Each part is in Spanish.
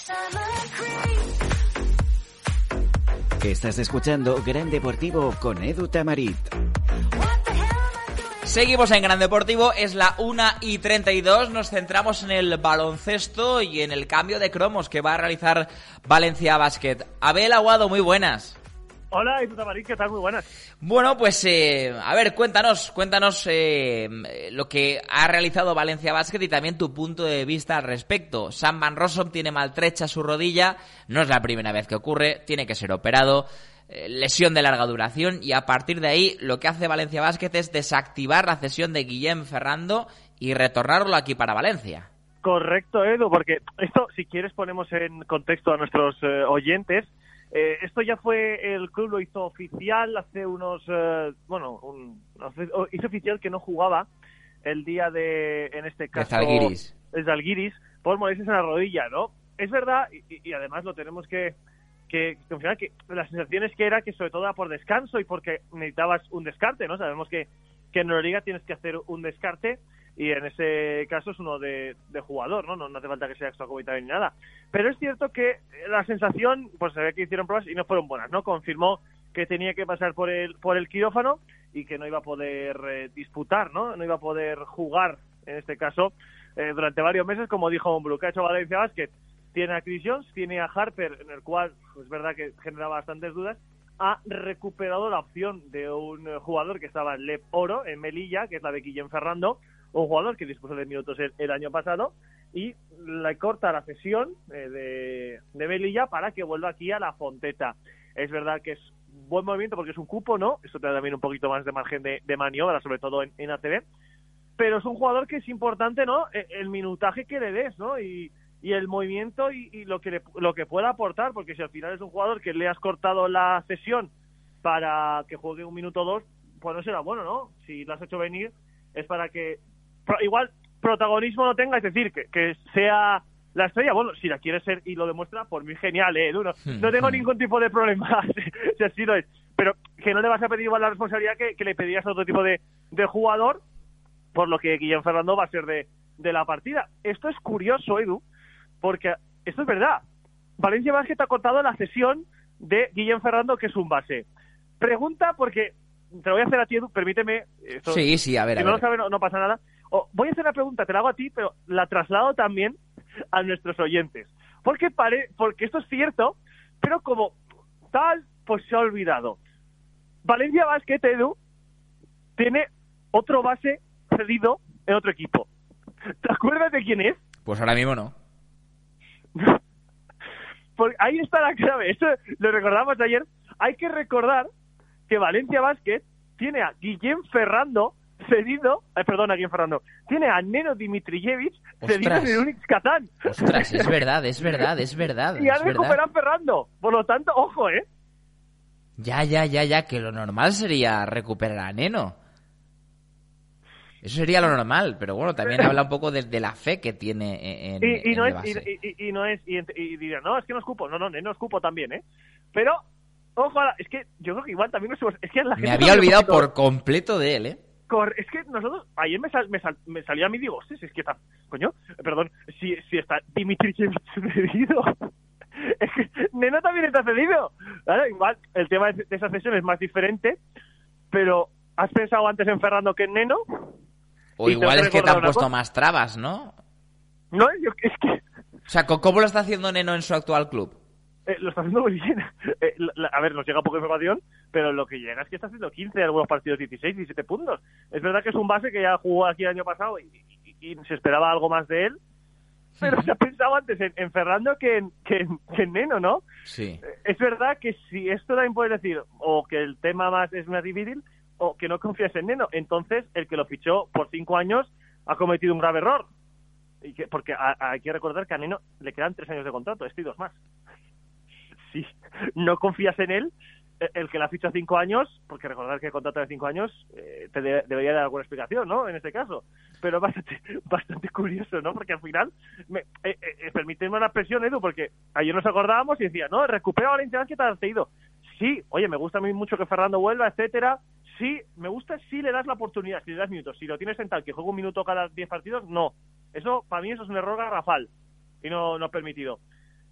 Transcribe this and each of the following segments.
Estás escuchando Gran Deportivo con Edu Tamarit. Seguimos en Gran Deportivo, es la 1:32, nos centramos en el baloncesto y en el cambio de cromos que va a realizar Valencia Basket. Abel Aguado, muy buenas. Hola, Edu Tamarit, ¿qué tal? Muy buenas. Bueno, pues a ver, cuéntanos lo que ha realizado Valencia Basket y también tu punto de vista al respecto. Sam Van Rossum tiene maltrecha su rodilla, no es la primera vez que ocurre, tiene que ser operado, lesión de larga duración, y a partir de ahí lo que hace Valencia Basket es desactivar la cesión de Guillem Ferrando y retornarlo aquí para Valencia. Correcto, Edu, porque esto, si quieres, ponemos en contexto a nuestros oyentes. Esto ya fue, el club lo hizo oficial hace unos, hizo oficial que no jugaba el día de, en este caso, de Zalgiris, por molestias en la rodilla, ¿no? Es verdad, y además lo tenemos que confirmar, que la sensación es que era que sobre todo era por descanso y porque necesitabas un descarte, ¿no? Sabemos que en Euroliga tienes que hacer un descarte, y en ese caso es uno de jugador, ¿no? No hace falta que sea extracomunitario ni nada. Pero es cierto que la sensación, pues se ve que hicieron pruebas y no fueron buenas, ¿no? Confirmó que tenía que pasar por el quirófano y que no iba a poder disputar, ¿no? No iba a poder jugar, en este caso, durante varios meses, como dijo Ombrú, que ha hecho Valencia Basket. Tiene a Chris Jones, tiene a Harper, en el cual, pues, es verdad que genera bastantes dudas. Ha recuperado la opción de un jugador que estaba en Lep Oro, en Melilla, que es la de Guillem Ferrando, un jugador que dispuso de minutos el año pasado, y le corta la cesión de Melilla para que vuelva aquí a la Fonteta. Es verdad que es buen movimiento porque es un cupo, ¿no? Eso te da también un poquito más de margen de maniobra, sobre todo en ACB, pero es un jugador que es importante, ¿no? El minutaje que le des, ¿no? Y el movimiento y lo que pueda aportar, porque si al final es un jugador que le has cortado la cesión para que juegue un minuto o dos, pues no será bueno, ¿no? Si lo has hecho venir es para que igual protagonismo no tenga, es decir, que sea la estrella. Bueno, si la quiere ser y lo demuestra, por mí genial, no tengo ningún tipo de problema si así lo es, pero que no le vas a pedir igual la responsabilidad que le pedirías a otro tipo de jugador, por lo que Guillem Ferrando va a ser de la partida. Esto es curioso, Edu, porque esto es verdad. Valencia Basket ha cortado la cesión de Guillem Ferrando, que es un base. Pregunta, porque te lo voy a hacer a ti, Edu, permíteme. Esto, sí, a ver. Si no lo sabes, no pasa nada. Voy a hacer una pregunta, te la hago a ti, pero la traslado también a nuestros oyentes. Porque esto es cierto, pero como tal, pues se ha olvidado. Valencia Basket, Edu, tiene otro base cedido en otro equipo. ¿Te acuerdas de quién es? Pues ahora mismo no. Porque ahí está la clave. Esto lo recordamos ayer. Hay que recordar que Valencia Basket tiene a Guillem Ferrando cedido, a Guillem Ferrando, tiene a Neno Dimitrijevic cedido en el Unix Kazán. Ostras, es verdad. Y ha recuperado Ferrando. Por lo tanto, ojo, Ya, que lo normal sería recuperar a Neno. Eso sería lo normal, pero bueno, también habla un poco de la fe que tiene en base. Y dirán, no, es que no es cupo. No es cupo también, Pero, ojo, es que yo creo que igual también es que la gente... Me había olvidado por completo de él, Es que nosotros, ayer me salía a mí, digo, es que está, coño, perdón, si está Dimitrijevic cedido, es que Neno también está cedido. Claro, igual el tema de esa cesión es más diferente, pero ¿has pensado antes en Ferrando que en Neno? O igual es que te han puesto más trabas, ¿no? No, es que... O sea, ¿cómo lo está haciendo Neno en su actual club? Lo está haciendo muy bien. A ver, nos llega poca información, pero lo que llega es que está haciendo 15 en algunos partidos, 16, 17 puntos. Es verdad que es un base que ya jugó aquí el año pasado y se esperaba algo más de él, pero se ha pensado antes en Ferrando que en Neno, ¿no? Sí. Es verdad que si esto también puedes decir, o que el tema más es más difícil, o que no confías en Neno, entonces el que lo fichó por 5 años ha cometido un grave error. Porque hay que recordar que a Neno le quedan 3 años de contrato, y 2 más. Si no confías en él, el que la ficha 5 años, porque recordar que el contrato de 5 años te debería dar alguna explicación, ¿no? En este caso. Pero bastante curioso, ¿no? Porque al final, permíteme una presión, Edu, porque ayer nos acordábamos y decía, no, recupera Valencia Basket, que te has cedido. Sí, oye, me gusta a mí mucho que Ferrando vuelva, etcétera. Sí, me gusta si le das la oportunidad, si le das minutos. Si lo tienes en tal que juegue un minuto cada 10 partidos, no. Eso, para mí, eso es un error garrafal y no permitido.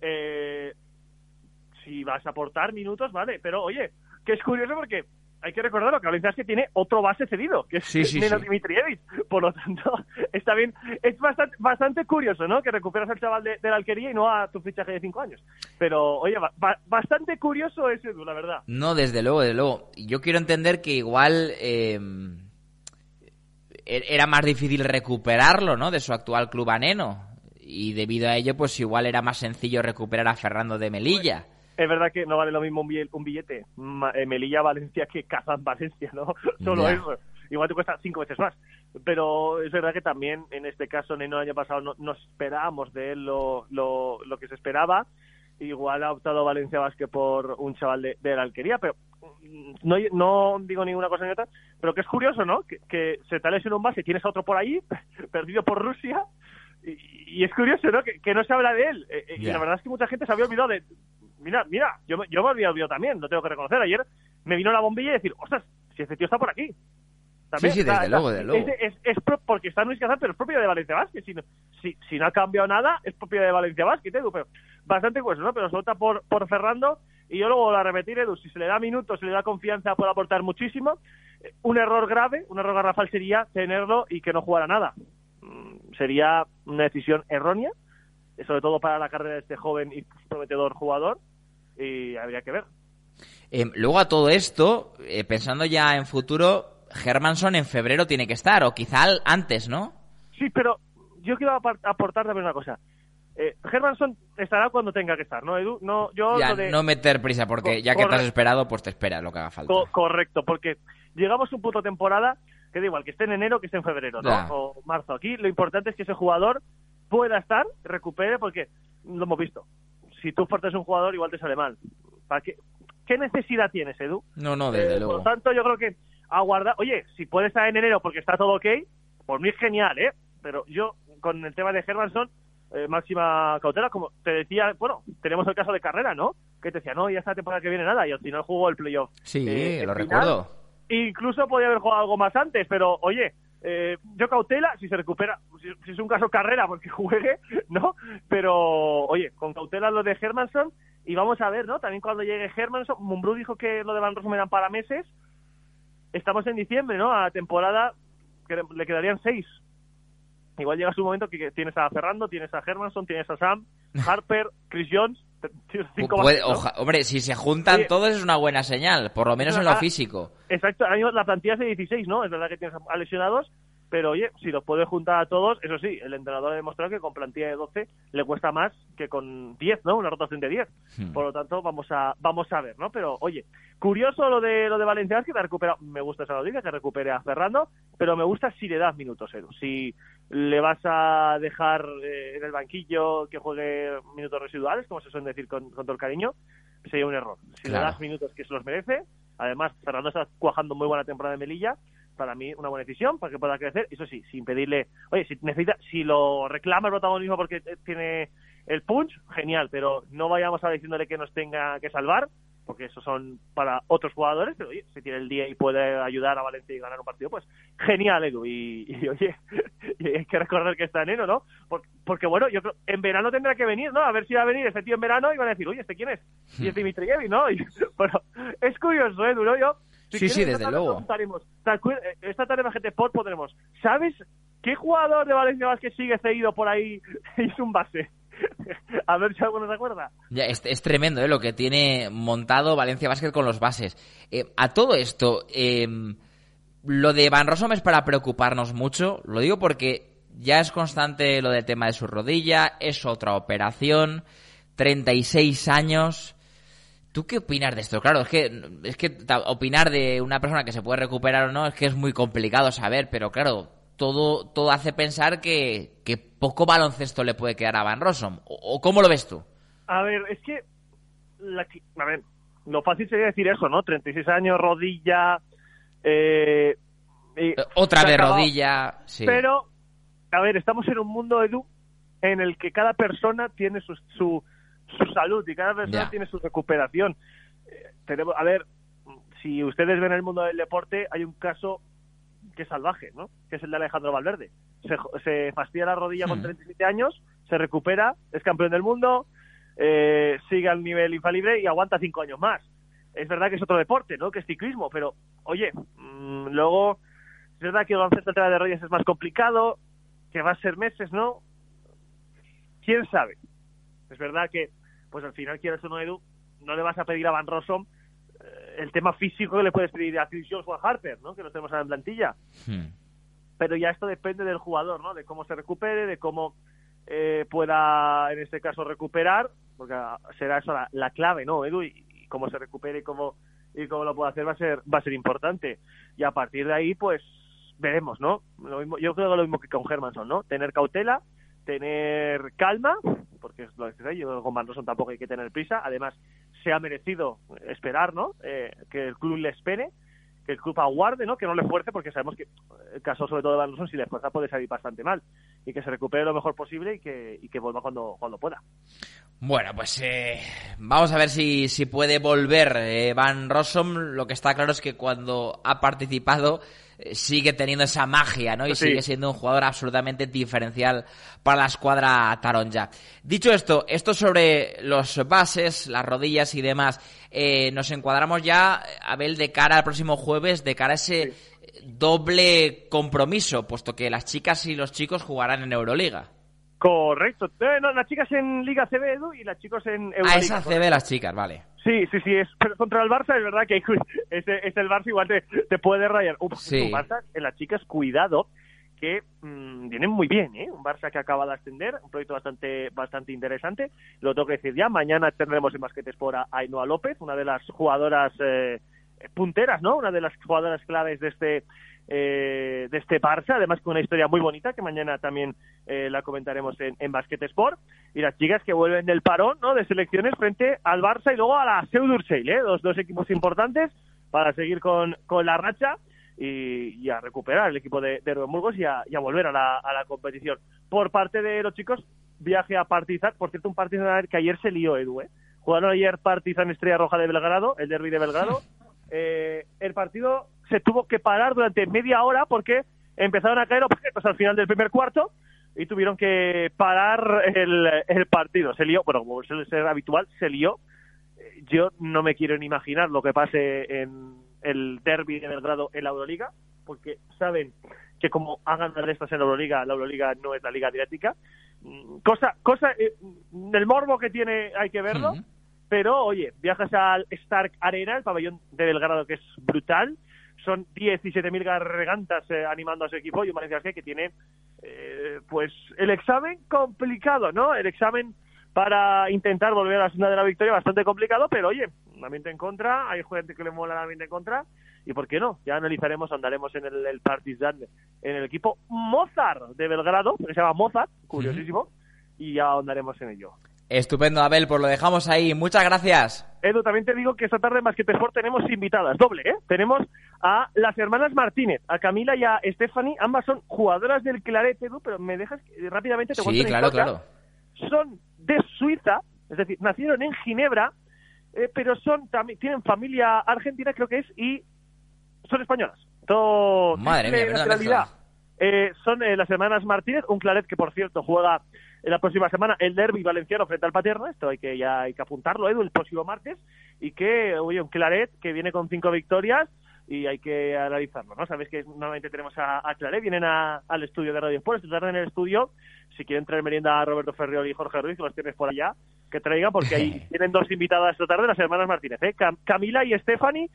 si vas a aportar minutos, vale, pero oye, que es curioso porque hay que recordarlo, que Valencia Basket tiene otro base cedido, que es Neno Dimitrijevic. Por lo tanto, está bien. Es bastante curioso, ¿no? Que recuperas al chaval de la Alquería y no a tu fichaje de 5 años. Pero, oye, bastante curioso es Edu, la verdad. No, desde luego. Yo quiero entender que igual era más difícil recuperarlo, ¿no? De su actual club a Neno. Y debido a ello, pues igual era más sencillo recuperar a Fernando de Melilla. Es verdad que no vale lo mismo un billete Melilla-Valencia que Kazán-Valencia, ¿no? Solo eso. Igual te cuesta 5 veces más. Pero es verdad que también, en este caso, Neno el año pasado no esperábamos de él lo que se esperaba. Igual ha optado Valencia Basket por un chaval de la Alquería, pero no digo ninguna cosa ni otra. Pero que es curioso, ¿no? Que se te lesiona un base y tienes a otro por ahí, perdido por Rusia. Y es curioso, ¿no? Que no se habla de él. Y la verdad es que mucha gente se había olvidado de... Mira, yo me había olvidado también, lo tengo que reconocer. Ayer me vino la bombilla y decir, ostras, si este tío está por aquí. ¿También? Sí, desde luego. Es porque está Luis Kazán, pero es propiedad de Valencia Basket. Si no ha cambiado nada, es propiedad de Valencia Basket, Edu. Pero bastante curioso, ¿no? Pero suelta por Fernando. Y yo luego lo voy a repetir, Edu, si se le da minutos, si le da confianza, puede aportar muchísimo. Un error garrafal sería tenerlo y que no jugara nada. Sería una decisión errónea, sobre todo para la carrera de este joven y prometedor jugador, y habría que ver. Luego a todo esto, pensando ya en futuro, Hermansson en febrero tiene que estar, o quizá antes, ¿no? Sí, pero yo quiero aportar también una cosa. Hermansson estará cuando tenga que estar, ¿no, Edu? No meter prisa, porque ya que te has esperado, pues te esperas lo que haga falta. Correcto, porque llegamos a un punto de temporada que da igual, que esté en enero que esté en febrero, ¿no? Ya. O marzo. Aquí lo importante es que ese jugador pueda estar, recupere, porque lo hemos visto. Si tú fuertes un jugador, igual te sale mal. ¿Para qué necesidad tienes, Edu? No, desde luego. Por lo tanto, yo creo que aguardar... Oye, si puede estar en enero porque está todo ok, por mí es genial, ¿eh? Pero yo, con el tema de Hermansson, máxima cautela, como te decía, bueno, tenemos el caso de Carrera, ¿no? Que te decía, no, ya esta temporada que viene nada, y al final jugó el playoff. Sí, lo recuerdo. Incluso podía haber jugado algo más antes, pero, oye... yo cautela, si se recupera, si es un caso Carrera, porque juegue, ¿no? Pero, oye, con cautela lo de Hermansson, y vamos a ver, ¿no? También cuando llegue Hermansson, Mumbrú dijo que lo de Van Rossum eran para meses. Estamos en diciembre, ¿no? A la temporada que le quedarían 6. Igual llega su momento que tienes a Ferrando, tienes a Hermansson, tienes a Sam, Harper, Chris Jones, 5 bases, ¿no? Hombre, si se juntan todos es una buena señal, por lo menos en lo físico. Exacto, la plantilla es de 16, ¿no? Es verdad que tienes a lesionados, pero oye, si los puedes juntar a todos, eso sí, el entrenador ha demostrado que con plantilla de 12 le cuesta más que con 10, ¿no? Una rotación de 10. Por lo tanto, vamos a ver, ¿no? Pero oye, curioso lo de Valencia Basket, que ha recuperado, me gusta esa noticia, que recupere a Fernando, pero me gusta si le das minutos, Edu. Si le vas a dejar en el banquillo que juegue minutos residuales, como se suele decir con todo el cariño, sería un error. Si le das minutos que se los merece, además Fernando está cuajando muy buena temporada de Melilla, para mí una buena decisión para que pueda crecer, eso sí, sin pedirle, oye, si lo reclama el protagonismo porque tiene el punch, genial, pero no vayamos a diciéndole que nos tenga que salvar, porque esos son para otros jugadores, pero oye, si tiene el día y puede ayudar a Valencia y ganar un partido, pues genial, Edu, y oye, y hay que recordar que está en enero, ¿no? Porque bueno, yo creo, en verano tendrá que venir, ¿no? A ver si va a venir este tío en verano y van a decir, oye, ¿este quién es? Y es Dimitrijevic, ¿no? Y, bueno, es curioso, Edu, ¿no? Sí, desde luego. Esta tarde en GT Sport podremos. ¿Sabes qué jugador de Valencia Basket sigue cedido por ahí y es un base? A ver si alguno se acuerda. Ya, es tremendo, lo que tiene montado Valencia Basket con los bases. A todo esto, lo de Van Rossum es para preocuparnos mucho. Lo digo porque ya es constante lo del tema de su rodilla, es otra operación, 36 años... ¿Tú qué opinas de esto? Claro, es que opinar de una persona que se puede recuperar o no es que es muy complicado saber, pero claro, todo hace pensar que poco baloncesto le puede quedar a Van Rossum. ¿O cómo lo ves tú? A ver, es que... lo fácil sería decir eso, ¿no? 36 años, rodilla... otra vez rodilla... Sí. Pero, a ver, estamos en un mundo, Edu, en el que cada persona tiene su salud y cada persona tiene su recuperación. A ver, si ustedes ven el mundo del deporte, hay un caso que es salvaje, ¿no? Que es el de Alejandro Valverde. Se fastidia la rodilla con 37 años, se recupera, es campeón del mundo, sigue al nivel infalible y aguanta 5 años más. Es verdad que es otro deporte, ¿no? Que es ciclismo, pero, oye, luego es verdad que el baloncesto de rodillas es más complicado, que va a ser meses, ¿no? ¿Quién sabe? Es verdad que, pues al final, quieres o no, Edu, no le vas a pedir a Van Rossum el tema físico que le puedes pedir a Chris Jones o a Harper, ¿no? Que lo tenemos en plantilla. Pero ya esto depende del jugador, ¿no? De cómo se recupere, de cómo pueda, en este caso, recuperar, porque será eso la clave, ¿no, Edu? Y cómo se recupere y cómo lo pueda hacer va a ser importante. Y a partir de ahí, pues, veremos, ¿no? Lo mismo, yo creo que lo mismo que con Hermanson, ¿no? Tener cautela, tener calma, porque es lo que sé, yo con Van Rossum tampoco hay que tener prisa. Además, se ha merecido esperar, ¿no? Que el club le espere, que el club aguarde, ¿no? Que no le fuerce, porque sabemos que el caso sobre todo de Van Rossum, si le fuerza puede salir bastante mal, y que se recupere lo mejor posible y que vuelva cuando pueda. Bueno, pues vamos a ver si puede volver Van Rossum. Lo que está claro es que cuando ha participado sigue teniendo esa magia, ¿no? Y sí, sigue siendo un jugador absolutamente diferencial para la escuadra taronja. Dicho esto sobre los bases, las rodillas y demás, nos encuadramos ya, Abel, de cara al próximo jueves, de cara a ese doble compromiso, puesto que las chicas y los chicos jugarán en Euroliga. Correcto. No, las chicas en Liga CB, Edu, y las chicos en Euroliga. Esa CB las chicas, vale. Sí, pero contra el Barça es verdad que es el Barça, igual te puede rayar. Sí. Un Barça, en las chicas, cuidado, que vienen muy bien, ¿eh? Un Barça que acaba de ascender, un proyecto bastante interesante. Lo tengo que decir ya, mañana tendremos en Basket Sport a Ainhoa López, una de las jugadoras punteras, ¿no? Una de las jugadoras claves de este Barça, además con una historia muy bonita que mañana también la comentaremos en Basket Sport. Y las chicas que vuelven del parón, ¿no? De selecciones frente al Barça y luego a la Seu d'Urgell, dos equipos importantes para seguir con la racha y a recuperar el equipo de Rubén Burgos y a volver a la competición. Por parte de los chicos, viaje a Partizan, por cierto, un Partizan que ayer se lió, Edu, jugaron ayer Partizan Estrella Roja de Belgrado, el derbi de Belgrado. El partido se tuvo que parar durante media hora porque empezaron a caer objetos al final del primer cuarto y tuvieron que parar el partido. Se lió, bueno, como suele ser habitual, se lió. Yo no me quiero ni imaginar lo que pase en el derbi de Belgrado en la Euroliga, porque saben que como hagan una de estas en la Euroliga no es la liga didáctica. Cosa del morbo que tiene hay que verlo. Pero, oye, viajas al Stark Arena, el pabellón de Belgrado, que es brutal. Son 17.000 gargantas animando a su equipo y un Valencia que tiene, pues, el examen complicado, ¿no? El examen para intentar volver a la senda de la victoria bastante complicado, pero, oye, un ambiente en contra, hay gente que le mola el ambiente en contra, y ¿por qué no? Ya andaremos en el Partizan, en el equipo Mozart de Belgrado, que se llama Mozart, curiosísimo, y ya andaremos en ello. Estupendo, Abel, pues lo dejamos ahí. Muchas gracias. Edu, también te digo que esta tarde en Basket Sport tenemos invitadas, doble, ¿eh? Tenemos a las hermanas Martínez, a Camila y a Stephanie, ambas son jugadoras del Claret, Edu, pero me dejas que rápidamente te cuento. Sí, claro. Son de Suiza, es decir, nacieron en Ginebra, pero también tienen familia argentina, creo que es, y son españolas. Madre mía, nacionalidad. Son las hermanas Martínez, un Claret que, por cierto, juega en la próxima semana el derbi valenciano frente al Paterna. Esto hay que apuntarlo, Edu, el próximo martes. Y que, oye, un Claret que viene con 5 victorias y hay que analizarlo, ¿no? Sabéis que normalmente tenemos a Claret, vienen al estudio de Radio Sport, esta tarde en el estudio. Si quieren traer merienda a Roberto Ferriol y Jorge Ruiz, que los tienes por allá, que traigan, porque ahí tienen 2 invitadas esta tarde, las hermanas Martínez, Camila y Stephanie.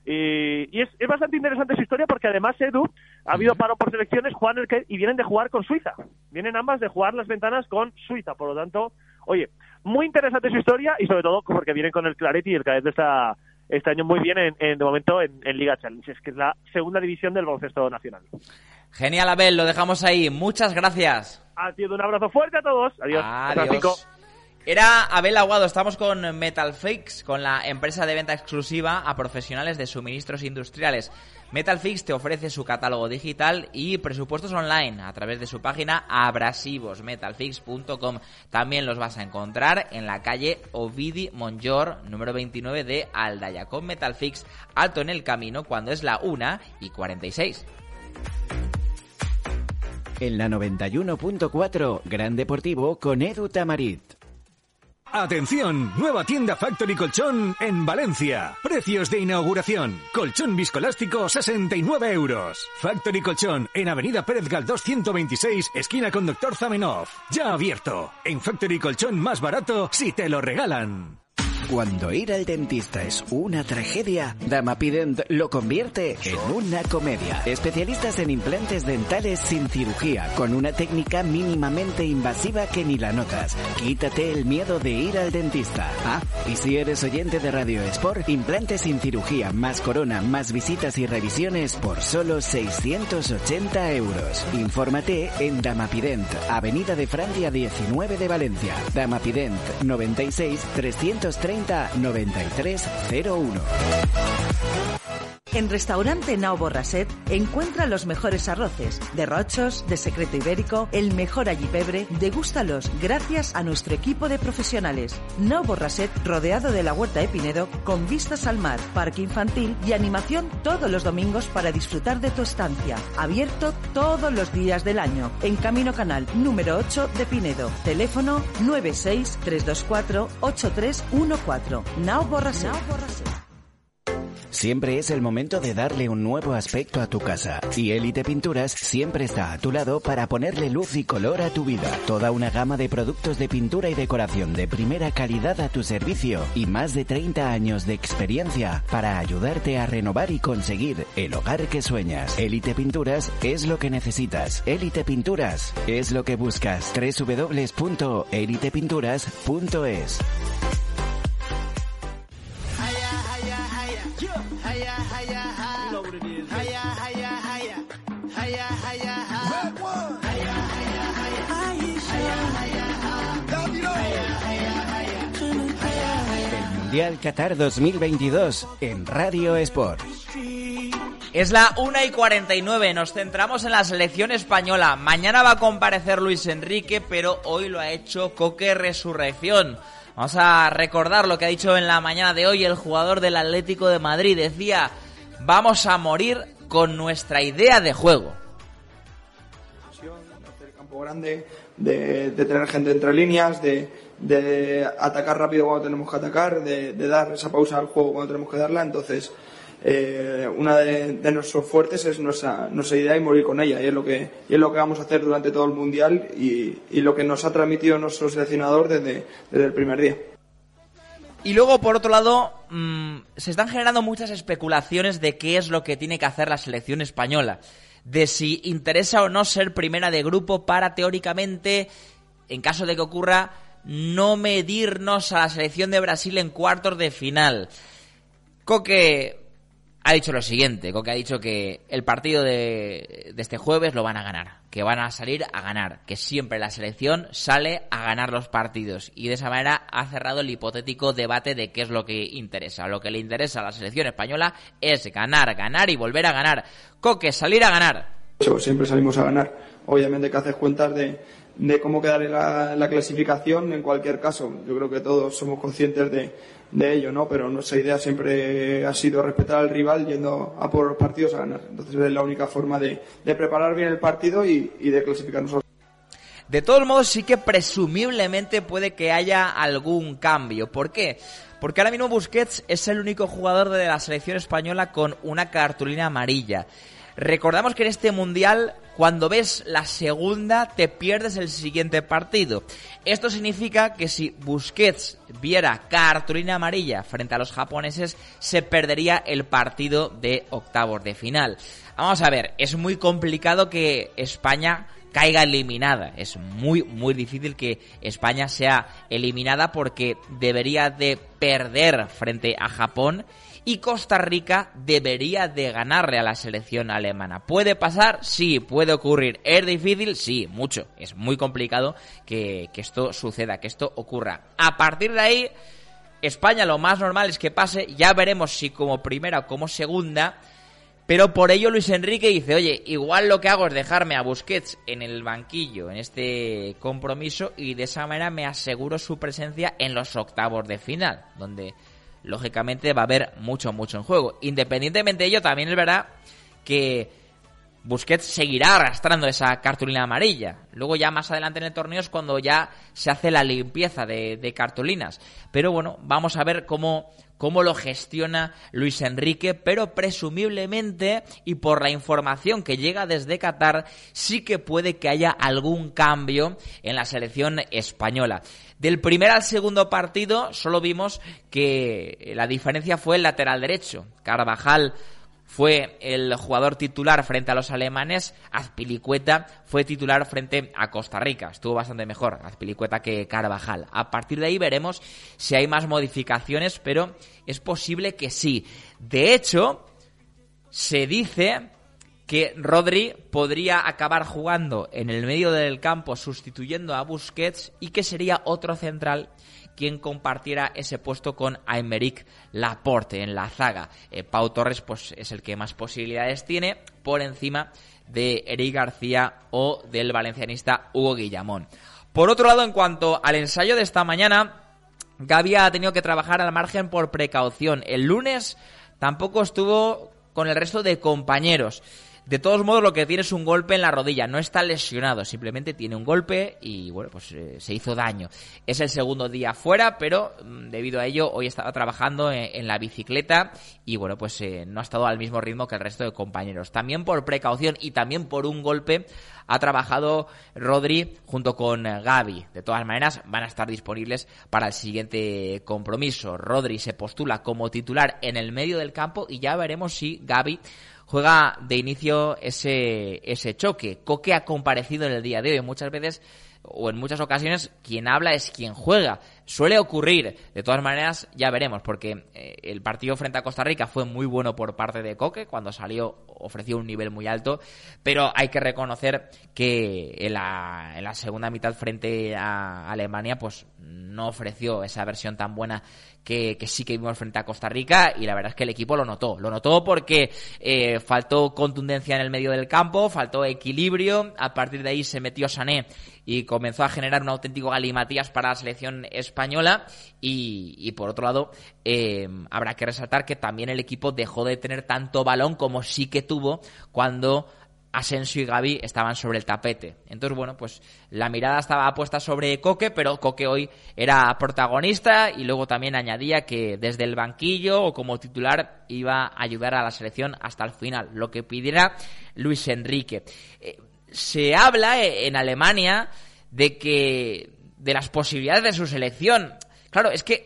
Y es bastante interesante su historia porque además, Edu, ha habido paro por selecciones, y vienen de jugar con Suiza. Vienen ambas de jugar las ventanas con Suiza. Por lo tanto, oye, muy interesante su historia y sobre todo porque vienen con el Claret y el Claret está este año muy bien de momento en Liga Challenge, es que es la segunda división del baloncesto nacional. Genial, Abel, lo dejamos ahí. Muchas gracias. A ti, un abrazo fuerte a todos. Adiós. Adiós. Era Abel Aguado, estamos con Metalfix, con la empresa de venta exclusiva a profesionales de suministros industriales. Metalfix te ofrece su catálogo digital y presupuestos online a través de su página abrasivosmetalfix.com. También los vas a encontrar en la calle Ovidi Montllor, número 29 de Aldaya, con Metalfix, alto en el camino cuando es la 1:46. En la 91.4, Gran Deportivo con Edu Tamarit. ¡Atención! Nueva tienda Factory Colchón en Valencia. Precios de inauguración. Colchón viscoelástico 69 €. Factory Colchón en Avenida Pérez Galdós 126, esquina con Dr. Zamenhof. Ya abierto. En Factory Colchón más barato si te lo regalan. Cuando ir al dentista es una tragedia, Damapident lo convierte en una comedia. Especialistas en implantes dentales sin cirugía, con una técnica mínimamente invasiva que ni la notas. Quítate el miedo de ir al dentista. Y si eres oyente de Radio Sport, implantes sin cirugía, más corona, más visitas y revisiones por solo 680 €. Infórmate en Damapident, Avenida de Francia 19 de Valencia. Damapident 96 330 9301. En Restaurante Nao Borrasset encuentra los mejores arroces, de Rochos, de Secreto Ibérico, el mejor allipebre. Degústalos gracias a nuestro equipo de profesionales. Nao Borrasset, rodeado de la Huerta de Pinedo, con vistas al mar, parque infantil y animación todos los domingos para disfrutar de tu estancia. Abierto todos los días del año. En Camino Canal número 8 de Pinedo. Teléfono 96 324 8314. Nao Borrasset. Siempre es el momento de darle un nuevo aspecto a tu casa. Y Élite Pinturas siempre está a tu lado para ponerle luz y color a tu vida. Toda una gama de productos de pintura y decoración de primera calidad a tu servicio. Y más de 30 años de experiencia para ayudarte a renovar y conseguir el hogar que sueñas. Élite Pinturas es lo que necesitas. Élite Pinturas es lo que buscas. www.elitepinturas.es. Mundial Qatar 2022 en Radio Sport. Es la 1:49, nos centramos en la selección española. Mañana va a comparecer Luis Enrique, pero hoy lo ha hecho Coque Resurrección. Vamos a recordar lo que ha dicho en la mañana de hoy el jugador del Atlético de Madrid. Decía, vamos a morir con nuestra idea de juego. Hacer campo grande, de tener gente entre líneas, de atacar rápido cuando tenemos que atacar, de dar esa pausa al juego cuando tenemos que darla. Entonces, una de nuestros fuertes es nuestra idea y morir con ella, y es lo que vamos a hacer durante todo el Mundial y lo que nos ha transmitido nuestro seleccionador desde el primer día. Y luego, por otro lado, se están generando muchas especulaciones de qué es lo que tiene que hacer la selección española, de si interesa o no ser primera de grupo para, teóricamente, en caso de que ocurra, no medirnos a la selección de Brasil en cuartos de final. Coque ha dicho lo siguiente. Coque ha dicho que el partido de este jueves lo van a ganar, que van a salir a ganar, que siempre la selección sale a ganar los partidos, y de esa manera ha cerrado el hipotético debate de qué es lo que interesa. Lo que le interesa a la selección española es ganar, ganar y volver a ganar. Coque, salir a ganar. Siempre salimos a ganar. Obviamente que haces cuentas de cómo quedará la clasificación. En cualquier caso, yo creo que todos somos conscientes de ello, ¿no? Pero nuestra idea siempre ha sido respetar al rival yendo a por los partidos a ganar. Entonces es la única forma de preparar bien el partido y de clasificarnos. De todos modos, sí que presumiblemente puede que haya algún cambio. ¿Por qué? Porque ahora mismo Busquets es el único jugador de la selección española con una cartulina amarilla. Recordamos que en este Mundial, cuando ves la segunda, te pierdes el siguiente partido. Esto significa que si Busquets viera cartulina amarilla frente a los japoneses, se perdería el partido de octavos de final. Vamos a ver, es muy complicado que España caiga eliminada. Es muy, muy difícil que España sea eliminada, porque debería de perder frente a Japón y Costa Rica debería de ganarle a la selección alemana. ¿Puede pasar? Sí. ¿Puede ocurrir? ¿Es difícil? Sí, mucho. Es muy complicado que esto suceda, que esto ocurra. A partir de ahí, España lo más normal es que pase. Ya veremos si como primera o como segunda. Pero por ello Luis Enrique dice, oye, igual lo que hago es dejarme a Busquets en el banquillo en este compromiso, y de esa manera me aseguro su presencia en los octavos de final, donde lógicamente va a haber mucho en juego. Independientemente de ello, también es verdad que Busquets seguirá arrastrando esa cartulina amarilla. Luego ya más adelante en el torneo es cuando ya se hace la limpieza de cartulinas. Pero bueno, vamos a ver cómo lo gestiona Luis Enrique, pero presumiblemente, y por la información que llega desde Qatar, sí que puede que haya algún cambio en la selección española. Del primer al segundo partido solo vimos que la diferencia fue el lateral derecho. Carvajal fue el jugador titular frente a los alemanes, Azpilicueta fue titular frente a Costa Rica. Estuvo bastante mejor Azpilicueta que Carvajal. A partir de ahí veremos si hay más modificaciones, pero es posible que sí. De hecho, se dice que Rodri podría acabar jugando en el medio del campo sustituyendo a Busquets y que sería otro central quien compartiera ese puesto con Aymeric Laporte en la zaga. Pau Torres pues es el que más posibilidades tiene por encima de Eric García o del valencianista Hugo Guillamón. Por otro lado, en cuanto al ensayo de esta mañana, Gavi ha tenido que trabajar al margen por precaución. El lunes tampoco estuvo con el resto de compañeros. De todos modos, lo que tiene es un golpe en la rodilla. No está lesionado, simplemente tiene un golpe y, bueno, pues se hizo daño. Es el segundo día fuera, pero debido a ello, hoy estaba trabajando en la bicicleta y, bueno, pues no ha estado al mismo ritmo que el resto de compañeros. También por precaución y también por un golpe ha trabajado Rodri junto con Gavi. De todas maneras, van a estar disponibles para el siguiente compromiso. Rodri se postula como titular en el medio del campo y ya veremos si Gavi juega de inicio ese choque. Coque ha comparecido en el día de hoy. Muchas veces o en muchas ocasiones quien habla es quien juega. Suele ocurrir. De todas maneras, ya veremos, porque el partido frente a Costa Rica fue muy bueno por parte de Coque. Cuando salió ofreció un nivel muy alto, pero hay que reconocer que en la segunda mitad frente a Alemania pues no ofreció esa versión tan buena que sí que vimos frente a Costa Rica, y la verdad es que el equipo lo notó porque faltó contundencia en el medio del campo, faltó equilibrio. A partir de ahí se metió Sané y comenzó a generar un auténtico galimatías para la selección española, y por otro lado habrá que resaltar que también el equipo dejó de tener tanto balón como sí que tuvo cuando Asensio y Gavi estaban sobre el tapete. Entonces, bueno, pues la mirada estaba puesta sobre Coque, pero Coque hoy era protagonista y luego también añadía que desde el banquillo o como titular iba a ayudar a la selección hasta el final, lo que pidiera Luis Enrique. Se habla en Alemania de las posibilidades de su selección. Claro, es que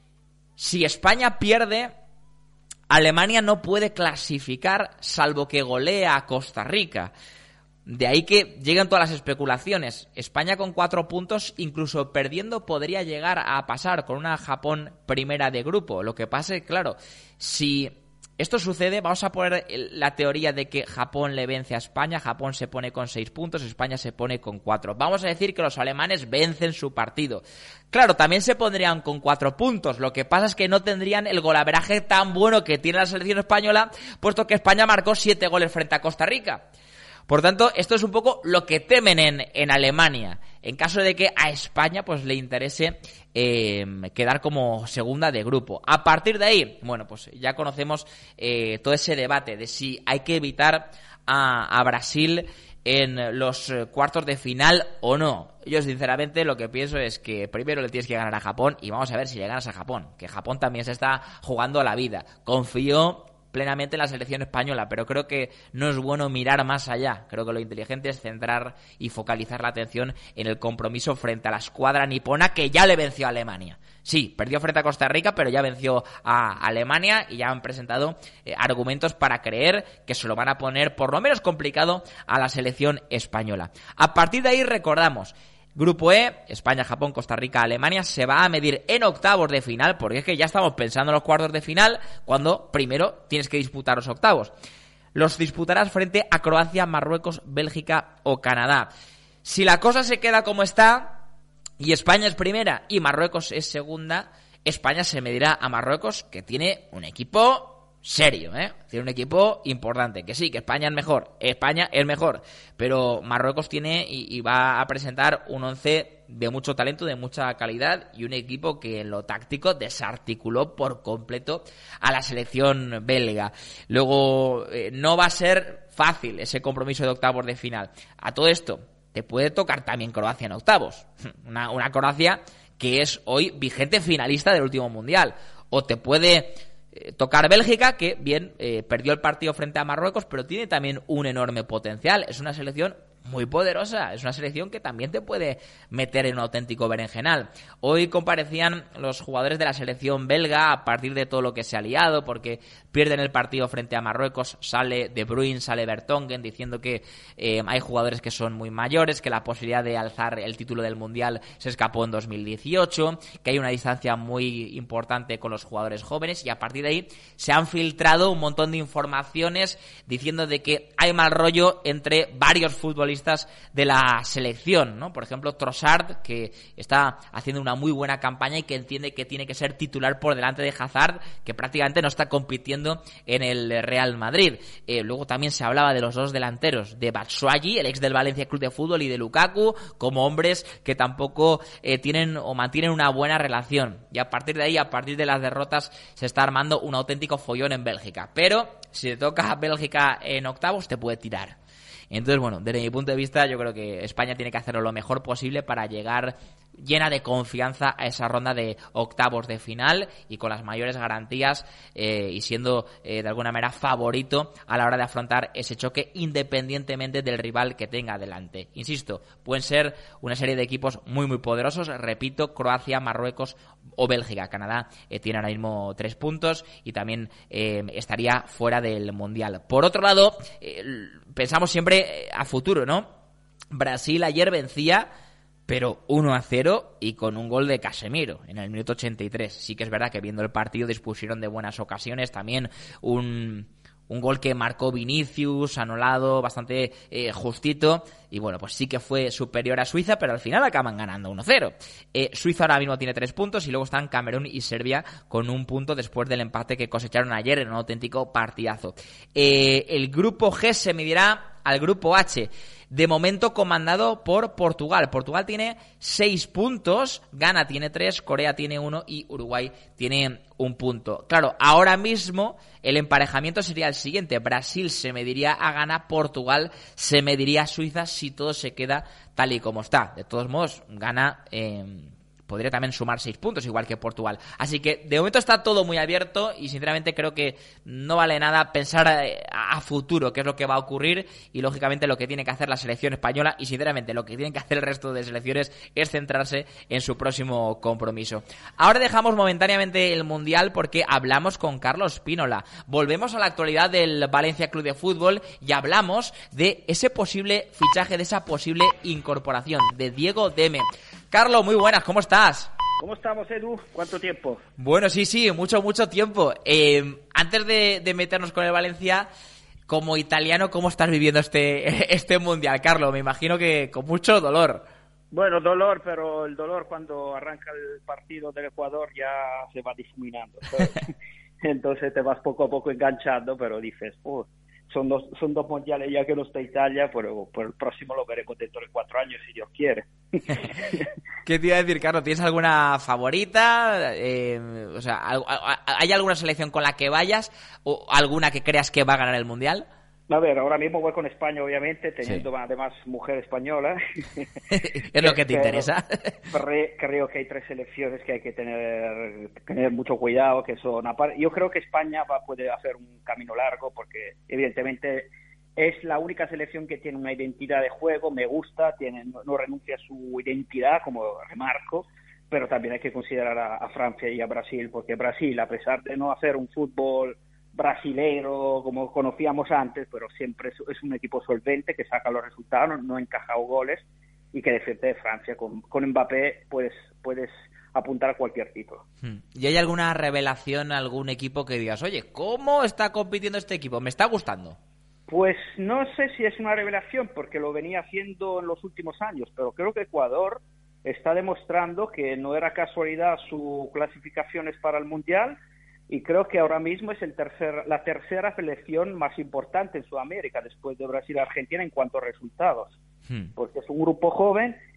si España pierde, Alemania no puede clasificar salvo que golee a Costa Rica. De ahí que llegan todas las especulaciones. España con 4 puntos, incluso perdiendo, podría llegar a pasar con una Japón primera de grupo. Lo que pasa es, claro, si esto sucede, vamos a poner la teoría de que Japón le vence a España, Japón se pone con 6 puntos, España se pone con 4. Vamos a decir que los alemanes vencen su partido. Claro, también se pondrían con 4 puntos, lo que pasa es que no tendrían el golaveraje tan bueno que tiene la selección española, puesto que España marcó 7 goles frente a Costa Rica. Por tanto, esto es un poco lo que temen en Alemania, en caso de que a España pues le interese quedar como segunda de grupo. A partir de ahí, bueno, pues ya conocemos todo ese debate de si hay que evitar a Brasil en los cuartos de final o no. Yo sinceramente lo que pienso es que primero le tienes que ganar a Japón y vamos a ver si le ganas a Japón, que Japón también se está jugando la vida. Confío plenamente en la selección española, pero creo que no es bueno mirar más allá. Creo que lo inteligente es centrar y focalizar la atención en el compromiso frente a la escuadra nipona, que ya le venció a Alemania. Sí, perdió frente a Costa Rica, pero ya venció a Alemania y ya han presentado argumentos para creer que se lo van a poner por lo menos complicado a la selección española. A partir de ahí recordamos: Grupo E, España, Japón, Costa Rica, Alemania, se va a medir en octavos de final, porque es que ya estamos pensando en los cuartos de final, cuando primero tienes que disputar los octavos. Los disputarás frente a Croacia, Marruecos, Bélgica o Canadá. Si la cosa se queda como está, y España es primera y Marruecos es segunda, España se medirá a Marruecos, que tiene un equipo serio, tiene un equipo importante. Que sí, que España es mejor, pero Marruecos tiene y va a presentar un once de mucho talento, de mucha calidad, y un equipo que en lo táctico desarticuló por completo a la selección belga. Luego, no va a ser fácil ese compromiso de octavos de final. A todo esto, te puede tocar también Croacia en octavos. Una Croacia que es hoy vigente finalista del último Mundial. O te puede tocar Bélgica, que bien, perdió el partido frente a Marruecos, pero tiene también un enorme potencial. Es una selección muy poderosa, es una selección que también te puede meter en un auténtico berenjenal. Hoy comparecían los jugadores de la selección belga a partir de todo lo que se ha liado, porque pierden el partido frente a Marruecos, sale De Bruyne, sale Vertonghen diciendo que hay jugadores que son muy mayores, que la posibilidad de alzar el título del Mundial se escapó en 2018, que hay una distancia muy importante con los jugadores jóvenes, y a partir de ahí se han filtrado un montón de informaciones diciendo de que hay mal rollo entre varios futbolistas de la selección, ¿no? Por ejemplo, Trossard, que está haciendo una muy buena campaña y que entiende que tiene que ser titular por delante de Hazard, que prácticamente no está compitiendo en el Real Madrid. Luego también se hablaba de los dos delanteros, de Batshuayi, el ex del Valencia Club de Fútbol, y de Lukaku, como hombres que tampoco tienen o mantienen una buena relación. Y a partir de ahí, a partir de las derrotas, se está armando un auténtico follón en Bélgica. Pero si te toca a Bélgica en octavos, te puede tirar. Entonces, bueno, desde mi punto de vista, yo creo que España tiene que hacerlo lo mejor posible para llegar llena de confianza a esa ronda de octavos de final y con las mayores garantías y siendo de alguna manera favorito a la hora de afrontar ese choque, independientemente del rival que tenga delante. Insisto, pueden ser una serie de equipos muy muy poderosos, repito, Croacia, Marruecos o Bélgica. Canadá tiene ahora mismo 3 puntos y también estaría fuera del Mundial. Por otro lado, pensamos siempre a futuro, ¿no? Brasil ayer vencía, pero 1-0 y con un gol de Casemiro en el minuto 83. Sí que es verdad que viendo el partido dispusieron de buenas ocasiones, también un gol que marcó Vinicius, anulado, bastante justito, y bueno, pues sí que fue superior a Suiza, pero al final acaban ganando 1-0. Suiza ahora mismo tiene 3 puntos y luego están Camerún y Serbia con 1 punto después del empate que cosecharon ayer en un auténtico partidazo. El grupo G se medirá al grupo H, de momento comandado por Portugal. Portugal tiene 6 puntos, Ghana tiene 3, Corea tiene 1 y Uruguay tiene 1 punto. Claro, ahora mismo el emparejamiento sería el siguiente: Brasil se mediría a Ghana, Portugal se mediría a Suiza si todo se queda tal y como está. De todos modos, Ghana podría también sumar 6 puntos, igual que Portugal. Así que de momento está todo muy abierto y sinceramente creo que no vale nada pensar a futuro qué es lo que va a ocurrir, y lógicamente lo que tiene que hacer la selección española y sinceramente lo que tienen que hacer el resto de selecciones es centrarse en su próximo compromiso. Ahora dejamos momentáneamente el Mundial porque hablamos con Carlos Pínola. Volvemos a la actualidad del Valencia Club de Fútbol y hablamos de ese posible fichaje, de esa posible incorporación de Diego Demme. Carlos, muy buenas, ¿cómo estás? ¿Cómo estamos, Edu? ¿Cuánto tiempo? Bueno, sí, mucho tiempo. Antes de meternos con el Valencia, como italiano, ¿cómo estás viviendo este Mundial, Carlos? Me imagino que con mucho dolor. Bueno, dolor, pero el dolor cuando arranca el partido del Ecuador ya se va difuminando. Entonces te vas poco a poco enganchando, pero dices, son dos mundiales ya que no está Italia, pero por el próximo lo veremos dentro de 4 años, si Dios quiere. ¿Qué te iba a decir, Carlos? ¿Tienes alguna favorita? O sea, ¿hay alguna selección con la que vayas o alguna que creas que va a ganar el Mundial? A ver, ahora mismo voy con España, obviamente, teniendo además mujer española. ¿Es lo que te interesa? Creo que hay 3 selecciones que hay que tener mucho cuidado, que son... Yo creo que España puede hacer un camino largo porque, evidentemente, es la única selección que tiene una identidad de juego, me gusta, no renuncia a su identidad, como remarco, pero también hay que considerar a Francia y a Brasil, porque Brasil, a pesar de no hacer un fútbol brasilero como conocíamos antes, pero siempre es un equipo solvente que saca los resultados, no ha encajado goles, y que defiende de Francia con Mbappé puedes apuntar a cualquier título. ¿Y hay alguna revelación, algún equipo que digas, oye, ¿cómo está compitiendo este equipo? ¿Me está gustando? Pues no sé si es una revelación porque lo venía haciendo en los últimos años, pero creo que Ecuador está demostrando que no era casualidad su clasificaciones para el Mundial, y creo que ahora mismo es la tercera selección más importante en Sudamérica, después de Brasil y Argentina en cuanto a resultados, porque es un grupo joven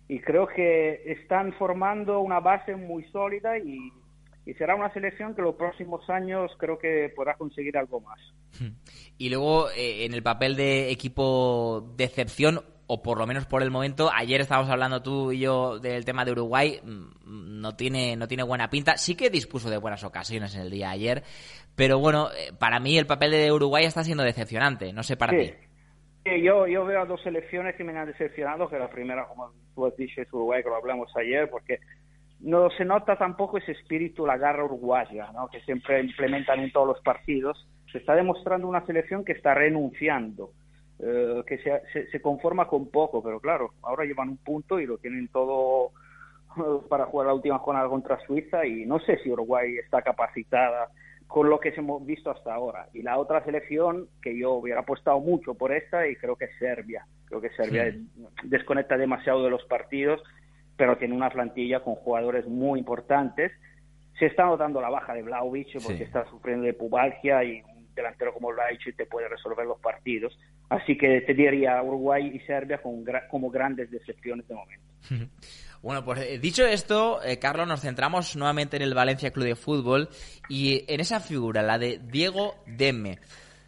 y creo que están formando una base muy sólida y será una selección que los próximos años creo que podrá conseguir algo más. Y luego, en el papel de equipo de excepción, o por lo menos por el momento, ayer estábamos hablando tú y yo del tema de Uruguay, no tiene buena pinta. Sí que dispuso de buenas ocasiones en el día de ayer, pero bueno, para mí el papel de Uruguay está siendo decepcionante, no sé para ti. Yo veo a dos selecciones que me han decepcionado, que la primera, como tú has dicho, es Uruguay, que lo hablamos ayer, porque no se nota tampoco ese espíritu, la garra uruguaya, ¿no?, que siempre implementan en todos los partidos. Se está demostrando una selección que está renunciando, que se conforma con poco, pero claro, ahora llevan un punto y lo tienen todo para jugar la última jornada contra Suiza, y no sé si Uruguay está capacitada con lo que hemos visto hasta ahora. Y la otra selección que yo hubiera apostado mucho por esta, y creo que es Serbia. Creo que Serbia desconecta demasiado de los partidos, pero tiene una plantilla con jugadores muy importantes. Se está notando la baja de Vlahovic porque está sufriendo de pubalgia, y un delantero como Vlahovic te puede resolver los partidos. Así que te diría Uruguay y Serbia como grandes decepciones de momento. Bueno, pues dicho esto, Carlos, nos centramos nuevamente en el Valencia Club de Fútbol y en esa figura, la de Diego Demme.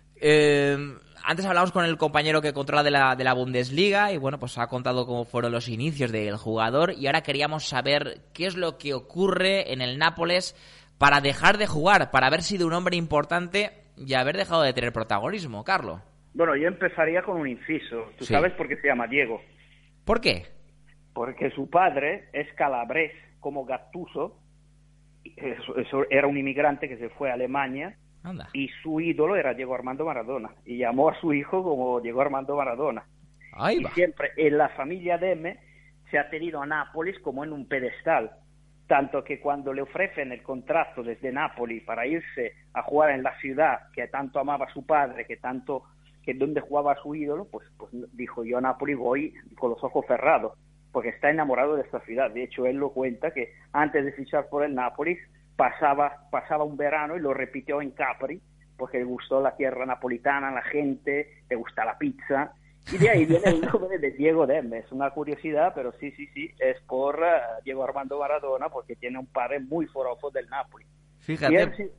Antes hablamos con el compañero que controla de la Bundesliga y bueno, pues ha contado cómo fueron los inicios del jugador, y ahora queríamos saber qué es lo que ocurre en el Nápoles para dejar de jugar, para haber sido un hombre importante y haber dejado de tener protagonismo. Carlos. Bueno, yo empezaría con un inciso. ¿Tú sabes por qué se llama Diego? ¿Por qué? Porque su padre es calabrés, como Gattuso. Eso era un inmigrante que se fue a Alemania. Anda. Y su ídolo era Diego Armando Maradona, y llamó a su hijo como Diego Armando Maradona. Ahí va. Y siempre en la familia Demme se ha tenido a Nápoles como en un pedestal, tanto que cuando le ofrecen el contrato desde Nápoles para irse a jugar en la ciudad que tanto amaba su padre, que donde jugaba su ídolo, pues dijo: yo a Nápoles voy con los ojos cerrados, porque está enamorado de esta ciudad. De hecho, él lo cuenta, que antes de fichar por el Nápoles pasaba un verano y lo repitió en Capri, porque le gustó la tierra napolitana, la gente, le gusta la pizza, y de ahí viene el nombre de Diego Demme. Es una curiosidad, pero sí, es por Diego Armando Maradona, porque tiene un padre muy forofo del Napoli. Fíjate.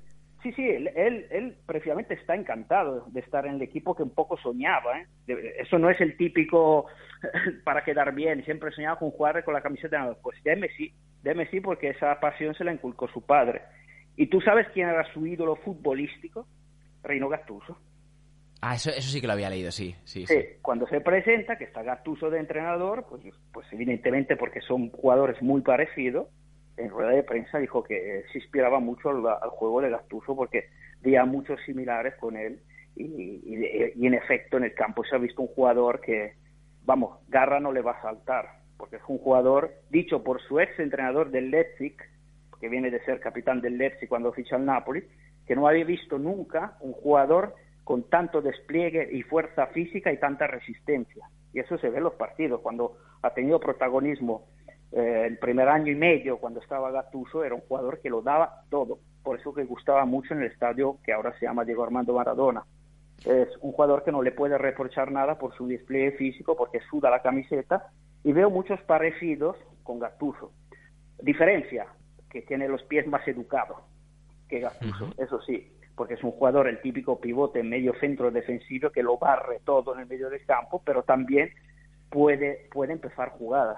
Él precisamente está encantado de estar en el equipo que un poco soñaba, ¿eh? Eso no es el típico para quedar bien, siempre soñaba con jugar con la camiseta de... Pues Demme sí, porque esa pasión se la inculcó su padre. ¿Y tú sabes quién era su ídolo futbolístico? Reino Gattuso. Ah, eso sí que lo había leído, sí. Cuando se presenta, que está Gattuso de entrenador, pues evidentemente, porque son jugadores muy parecidos, en rueda de prensa dijo que se inspiraba mucho al juego de Gattuso, porque veía muchos similares con él, y en efecto en el campo se ha visto un jugador que, vamos, garra no le va a saltar, porque es un jugador, dicho por su ex entrenador del Leipzig, que viene de ser capitán del Leipzig cuando ficha al Napoli, que no había visto nunca un jugador con tanto despliegue y fuerza física y tanta resistencia. Y eso se ve en los partidos. Cuando ha tenido protagonismo el primer año y medio, cuando estaba Gattuso, era un jugador que lo daba todo. Por eso que gustaba mucho en el estadio que ahora se llama Diego Armando Maradona. Es un jugador que no le puede reprochar nada por su despliegue físico, porque suda la camiseta, y veo muchos parecidos con Gattuso. Diferencia, que tiene los pies más educados que Gattuso, eso sí, porque es un jugador, el típico pivote en medio centro defensivo, que lo barre todo en el medio del campo, pero también puede empezar jugadas.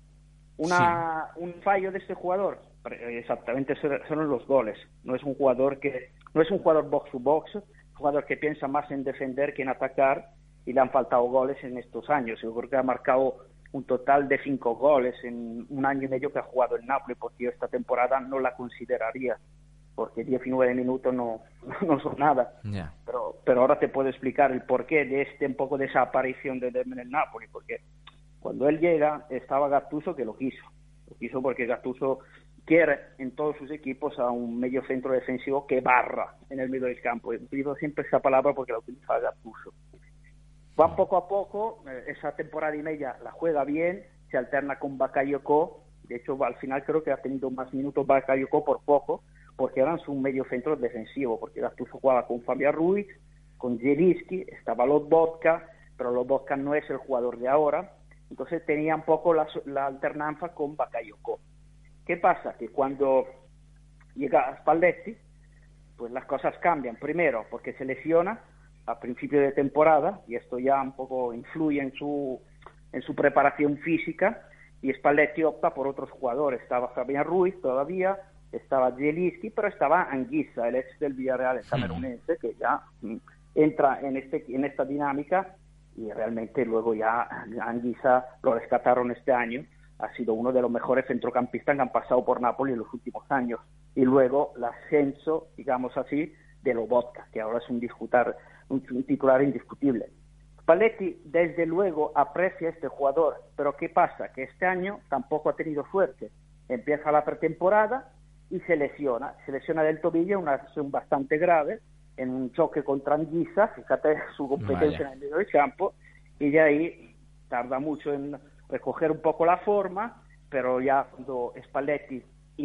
Un fallo de este jugador, exactamente, son los goles. No es un jugador box to box, un jugador que piensa más en defender que en atacar, y le han faltado goles en estos años. Yo creo que ha marcado un total de 5 goles en un año y medio que ha jugado en Napoli, porque yo esta temporada no la consideraría, porque 19 minutos no son nada. Yeah. Pero ahora te puedo explicar el porqué de un poco de esa aparición de Demme en el Napoli, porque cuando él llega estaba Gattuso, que lo quiso porque Gattuso quiere en todos sus equipos a un medio centro defensivo que barra en el medio del campo. Utilizo siempre esa palabra porque la utiliza Gattuso. Va poco a poco, esa temporada y media la juega bien, se alterna con Bakayoko. De hecho, al final creo que ha tenido más minutos Bakayoko por poco, porque eran su medio centro defensivo, porque Gattuso jugaba con Fabián Ruiz, con Zielinski, estaba Lobotka, pero Lobotka no es el jugador de ahora, Entonces tenía un poco la alternanza con Bakayoko. ¿Qué pasa? Que cuando llega Spalletti, pues las cosas cambian. Primero, porque se lesiona a principio de temporada, y esto ya un poco influye en su preparación física, y Spalletti opta por otros jugadores. Estaba Fabián Ruiz todavía, estaba Zielinski, pero estaba Anguissa, el ex del Villarreal, el camerunense, que ya entra en esta dinámica, y realmente luego ya Anguissa lo rescataron este año. Ha sido uno de los mejores centrocampistas que han pasado por Napoli en los últimos años. Y luego el ascenso, digamos así, de Lobotka, que ahora es un titular indiscutible. Spalletti, desde luego, aprecia a este jugador, pero ¿qué pasa? Que este año tampoco ha tenido suerte. Empieza la pretemporada y se lesiona del tobillo, una lesión bastante grave, en un choque contra Anguissa, fíjate su competencia en el medio del campo, y de ahí tarda mucho en recoger un poco la forma, pero ya cuando Spalletti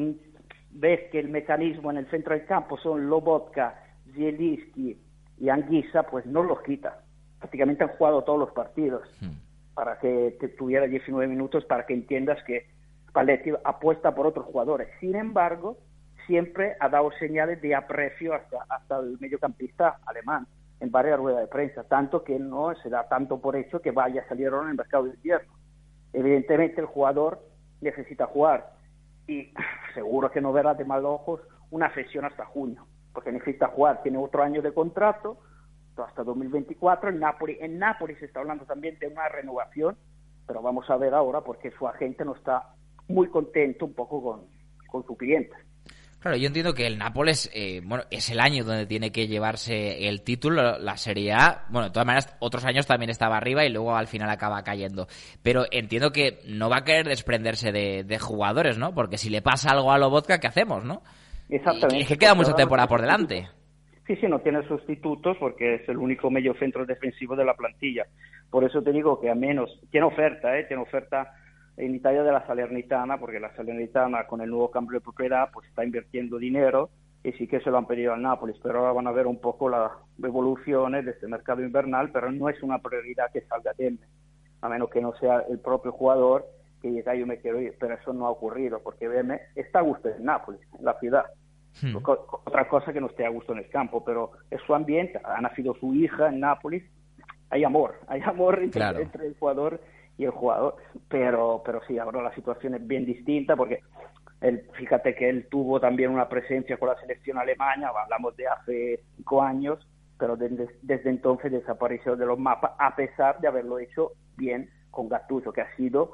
ves que el mecanismo en el centro del campo son Lobotka, Zielinski y Anguissa, pues no los quita. Prácticamente han jugado todos los partidos para que tuviera 19 minutos, para que entiendas que Spalletti apuesta por otros jugadores. Sin embargo, siempre ha dado señales de aprecio hasta el mediocampista alemán en varias ruedas de prensa, tanto que no se da tanto por hecho que vaya a salir ahora en el mercado de invierno. Evidentemente el jugador necesita jugar, y seguro que no verá de mal ojos una cesión hasta junio, porque necesita jugar, tiene otro año de contrato hasta 2024. En Nápoles se está hablando también de una renovación, pero vamos a ver ahora, porque su agente no está muy contento un poco con su cliente. Claro, yo entiendo que el Nápoles, es el año donde tiene que llevarse el título, la Serie A. Bueno, de todas maneras, otros años también estaba arriba y luego al final acaba cayendo. Pero entiendo que no va a querer desprenderse de jugadores, ¿no? Porque si le pasa algo a Lobotka, ¿qué hacemos, no? Exactamente. Y es que queda mucha temporada por delante. Sí, no tiene sustitutos porque es el único mediocentro defensivo de la plantilla. Por eso te digo que a menos... Tiene oferta en Italia de la Salernitana, porque la Salernitana con el nuevo cambio de propiedad pues está invirtiendo dinero, y sí que se lo han pedido al Nápoles, pero ahora van a ver un poco las evoluciones de este mercado invernal, pero no es una prioridad que salga de él, a menos que no sea el propio jugador que diga yo me quiero ir, pero eso no ha ocurrido, porque Beme está a gusto en Nápoles, en la ciudad. Otra cosa que no esté a gusto en el campo, pero es su ambiente, ha nacido su hija en Nápoles, hay amor entre el jugador y el jugador, pero sí, ahora la situación es bien distinta, porque fíjate que él tuvo también una presencia con la selección alemana, hablamos de hace 5 años, pero desde entonces desapareció de los mapas, a pesar de haberlo hecho bien con Gattuso, que ha sido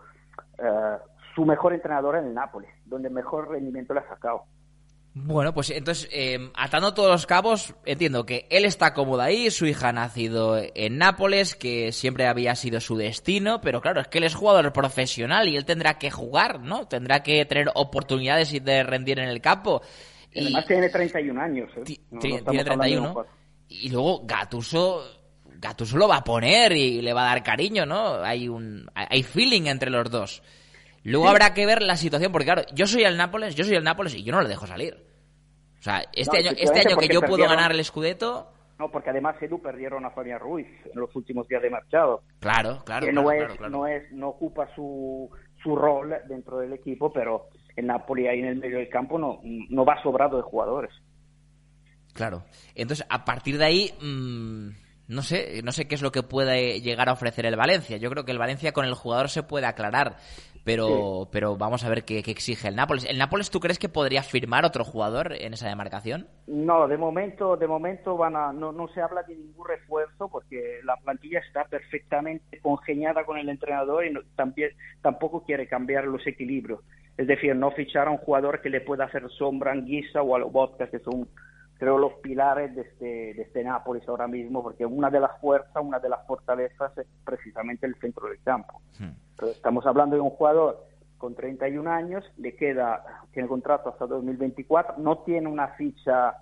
su mejor entrenador en el Nápoles, donde mejor rendimiento le ha sacado. Bueno, pues entonces, atando todos los cabos, entiendo que él está cómodo ahí, su hija ha nacido en Nápoles, que siempre había sido su destino, pero claro, es que él es jugador profesional y él tendrá que jugar, ¿no? Tendrá que tener oportunidades y de rendir en el campo. Y además tiene 31 años, ¿eh? Tiene 31, y luego Gattuso lo va a poner y le va a dar cariño, ¿no? Hay feeling entre los dos. Luego habrá que ver la situación, porque claro, yo soy el Nápoles y yo no lo dejo salir. O sea, este año que yo puedo ganar el Scudetto... No, porque además Edu perdieron a Fabián Ruiz en los últimos días de marchado. Claro. Que no ocupa su rol dentro del equipo, pero el Napoli ahí en el medio del campo no va sobrado de jugadores. Claro. Entonces, a partir de ahí... No sé qué es lo que puede llegar a ofrecer el Valencia. Yo creo que el Valencia con el jugador se puede aclarar, pero vamos a ver qué exige el Nápoles. ¿El Nápoles tú crees que podría firmar otro jugador en esa demarcación? No, de momento no se habla de ningún refuerzo, porque la plantilla está perfectamente congeniada con el entrenador y tampoco quiere cambiar los equilibrios. Es decir, no fichar a un jugador que le pueda hacer sombra a Anguissa o a Lobotka, que son, creo, los pilares de este Nápoles ahora mismo, porque una de las fortalezas es precisamente el centro del campo. Pero estamos hablando de un jugador con 31 años, tiene contrato hasta 2024, no tiene una ficha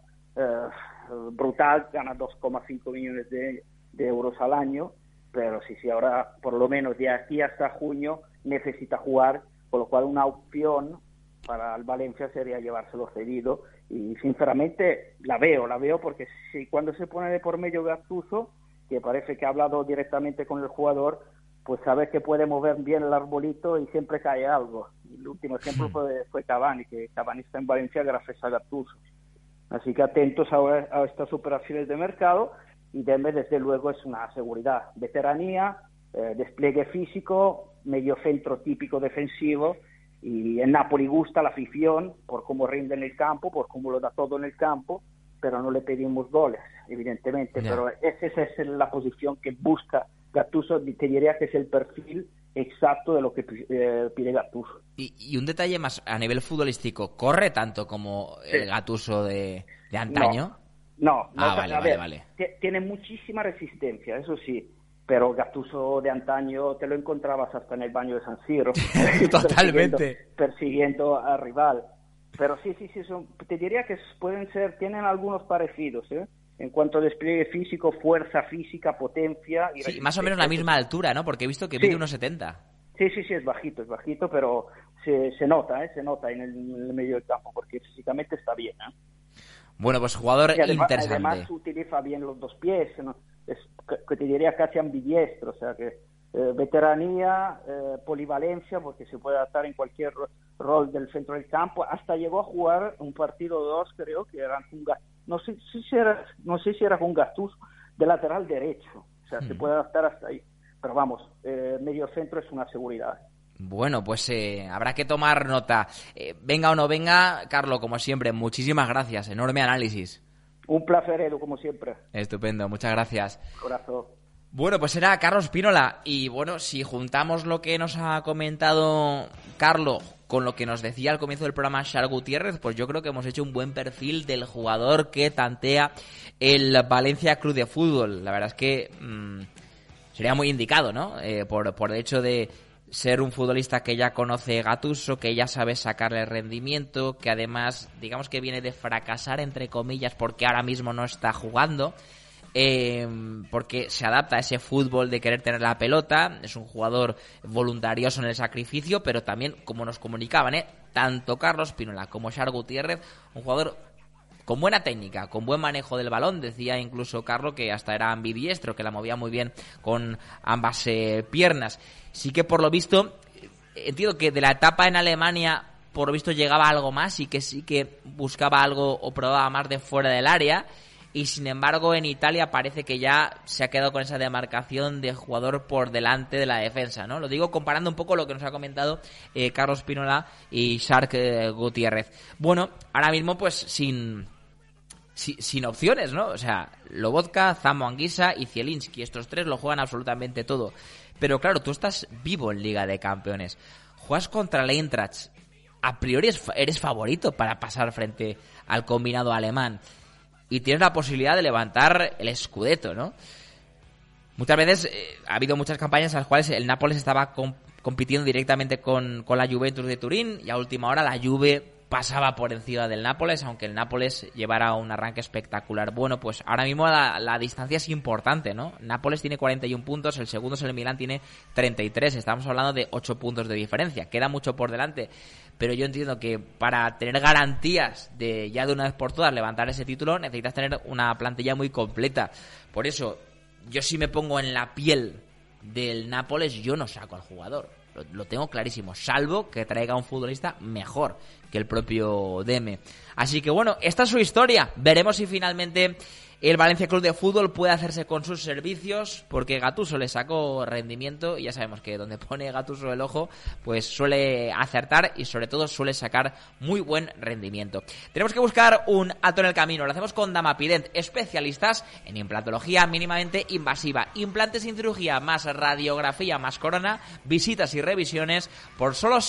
brutal, gana 2,5 millones de euros al año, pero sí, ahora por lo menos de aquí hasta junio necesita jugar, con lo cual una opción para el Valencia sería llevárselo cedido, y sinceramente la veo porque cuando se pone de por medio Gattuso, que parece que ha hablado directamente con el jugador, pues sabe que puede mover bien el arbolito y siempre cae algo. El último ejemplo fue Cavani, que Cavani está en Valencia gracias a Gattuso. Así que atentos a estas operaciones de mercado, y Demme desde luego es una seguridad. Veteranía, despliegue físico, mediocentro típico defensivo, y en Napoli gusta la afición por cómo rinde en el campo, por cómo lo da todo en el campo, pero no le pedimos goles, evidentemente. Yeah. Pero esa es la posición que busca Gattuso, te diría que es el perfil exacto de lo que pide Gattuso. Y un detalle más a nivel futbolístico, ¿corre tanto como el Gattuso de antaño? No, vale. Tiene muchísima resistencia, eso sí, pero Gattuso de antaño te lo encontrabas hasta en el baño de San Siro. Totalmente. Persiguiendo al rival. Pero sí, te diría que tienen algunos parecidos, ¿eh? En cuanto a despliegue físico, fuerza física, potencia... Y sí, más o menos la misma altura, ¿no? Porque he visto que mide 1,70. Sí, es bajito, pero se nota en el medio del campo, porque físicamente está bien, ¿eh? Bueno, pues jugador interesante. Además utiliza bien los dos pies, ¿no? Es que te diría casi ambidiestro, o sea que veteranía, polivalencia, porque se puede adaptar en cualquier rol del centro del campo. Hasta llegó a jugar un partido 2, creo, que era no sé si era con Gattuso, de lateral derecho. O sea, se puede adaptar hasta ahí. Pero vamos, medio centro es una seguridad. Bueno, pues habrá que tomar nota. Venga o no venga, Carlo, como siempre, muchísimas gracias. Enorme análisis. Un placer, Edu, como siempre. Estupendo, muchas gracias. Corazón. Bueno, pues era Carlos Pínola. Y bueno, si juntamos lo que nos ha comentado Carlo con lo que nos decía al comienzo del programa Charles Gutiérrez, pues yo creo que hemos hecho un buen perfil del jugador que tantea el Valencia Club de Fútbol. La verdad es que sería muy indicado, ¿no? Por el hecho de ser un futbolista que ya conoce Gattuso, que ya sabe sacarle rendimiento, que además, digamos que viene de fracasar, entre comillas, porque ahora mismo no está jugando, porque se adapta a ese fútbol de querer tener la pelota. Es un jugador voluntarioso en el sacrificio, pero también, como nos comunicaban, tanto Carlos Pínola como Charles Gutiérrez, un jugador con buena técnica, con buen manejo del balón. Decía incluso Carlos que hasta era ambidiestro, que la movía muy bien con ambas piernas. Sí que por lo visto, entiendo que de la etapa en Alemania, por lo visto llegaba algo más y que sí que buscaba algo o probaba más de fuera del área. Y sin embargo en Italia parece que ya se ha quedado con esa demarcación de jugador por delante de la defensa, ¿no? Lo digo comparando un poco lo que nos ha comentado Carlos Pínola y Charles Gutiérrez. Bueno, ahora mismo pues sin opciones, ¿no? O sea, Lobotka, Zambo Anguissa y Zielinski, estos tres lo juegan absolutamente todo. Pero claro, tú estás vivo en Liga de Campeones, juegas contra el Eintracht, a priori eres favorito para pasar frente al combinado alemán y tienes la posibilidad de levantar el Scudetto, ¿no? Muchas veces ha habido muchas campañas en las cuales el Nápoles estaba compitiendo directamente con la Juventus de Turín y a última hora la Juve pasaba por encima del Nápoles, aunque el Nápoles llevara un arranque espectacular. Bueno, pues ahora mismo la distancia es importante, ¿no? Nápoles tiene 41 puntos, el segundo es el Milán, tiene 33. Estamos hablando de 8 puntos de diferencia. Queda mucho por delante, pero yo entiendo que para tener garantías de ya de una vez por todas levantar ese título, necesitas tener una plantilla muy completa. Por eso, yo si me pongo en la piel del Nápoles, yo no saco al jugador. Lo tengo clarísimo, salvo que traiga un futbolista mejor que el propio Demme. Así que bueno, esta es su historia. Veremos si finalmente el Valencia Club de Fútbol puede hacerse con sus servicios, porque Gattuso le sacó rendimiento y ya sabemos que donde pone Gattuso el ojo, pues suele acertar y sobre todo suele sacar muy buen rendimiento. Tenemos que buscar un alto en el camino. Lo hacemos con Damapident, especialistas en implantología mínimamente invasiva, implantes sin cirugía, más radiografía, más corona, visitas y revisiones por solo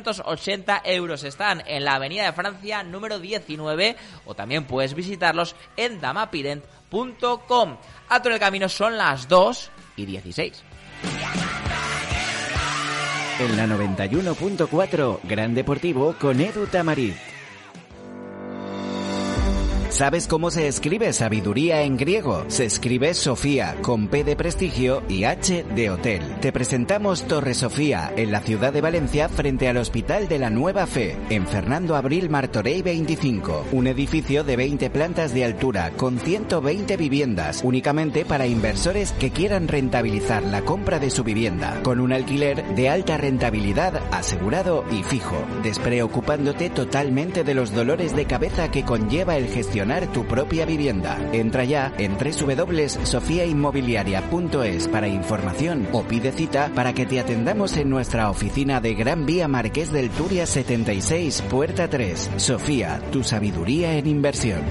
680 euros. Están en la Avenida de Francia número 19 o también puedes visitarlos en damapident.com. Alto en el camino, son las 2:16. En la 91.4, Gran Deportivo con Edu Tamariz. ¿Sabes cómo se escribe sabiduría en griego? Se escribe Sofía, con P de prestigio y H de hotel. Te presentamos Torre Sofía, en la ciudad de Valencia, frente al Hospital de la Nueva Fe, en Fernando Abril Martorell 25. Un edificio de 20 plantas de altura, con 120 viviendas, únicamente para inversores que quieran rentabilizar la compra de su vivienda, con un alquiler de alta rentabilidad, asegurado y fijo, despreocupándote totalmente de los dolores de cabeza que conlleva el gestionar tu propia vivienda. Entra ya en www.sofiainmobiliaria.es para información o pide cita para que te atendamos en nuestra oficina de Gran Vía Marqués del Turia 76, Puerta 3. Sofía, tu sabiduría en inversión.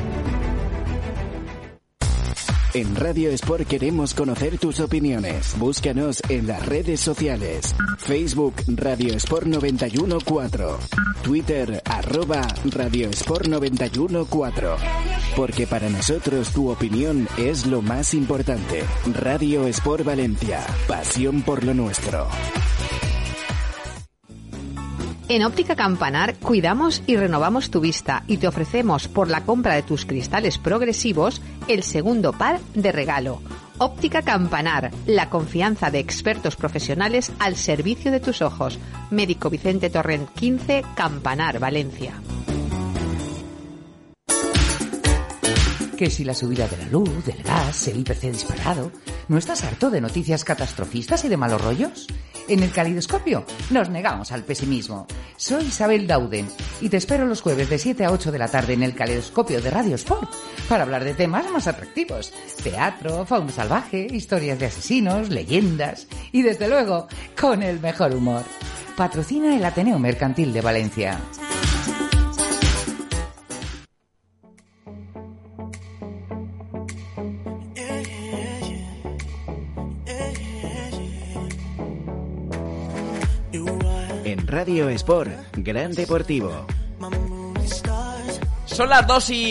En Radio Sport queremos conocer tus opiniones. Búscanos en las redes sociales. Facebook Radio Sport 914. Twitter @Radio Sport 914. Porque para nosotros tu opinión es lo más importante. Radio Sport Valencia. Pasión por lo nuestro. En Óptica Campanar cuidamos y renovamos tu vista y te ofrecemos por la compra de tus cristales progresivos el segundo par de regalo. Óptica Campanar, la confianza de expertos profesionales al servicio de tus ojos. Médico Vicente Torrent 15, Campanar, Valencia. Que si la subida de la luz, del gas, el IPC disparado... ¿No estás harto de noticias catastrofistas y de malos rollos? En el Caleidoscopio nos negamos al pesimismo. Soy Isabel Dauden y te espero los jueves de 7 a 8 de la tarde en el Caleidoscopio de Radio Sport para hablar de temas más atractivos. Teatro, fauna salvaje, historias de asesinos, leyendas y desde luego con el mejor humor. Patrocina el Ateneo Mercantil de Valencia. En Radio Sport, Gran Deportivo. Son las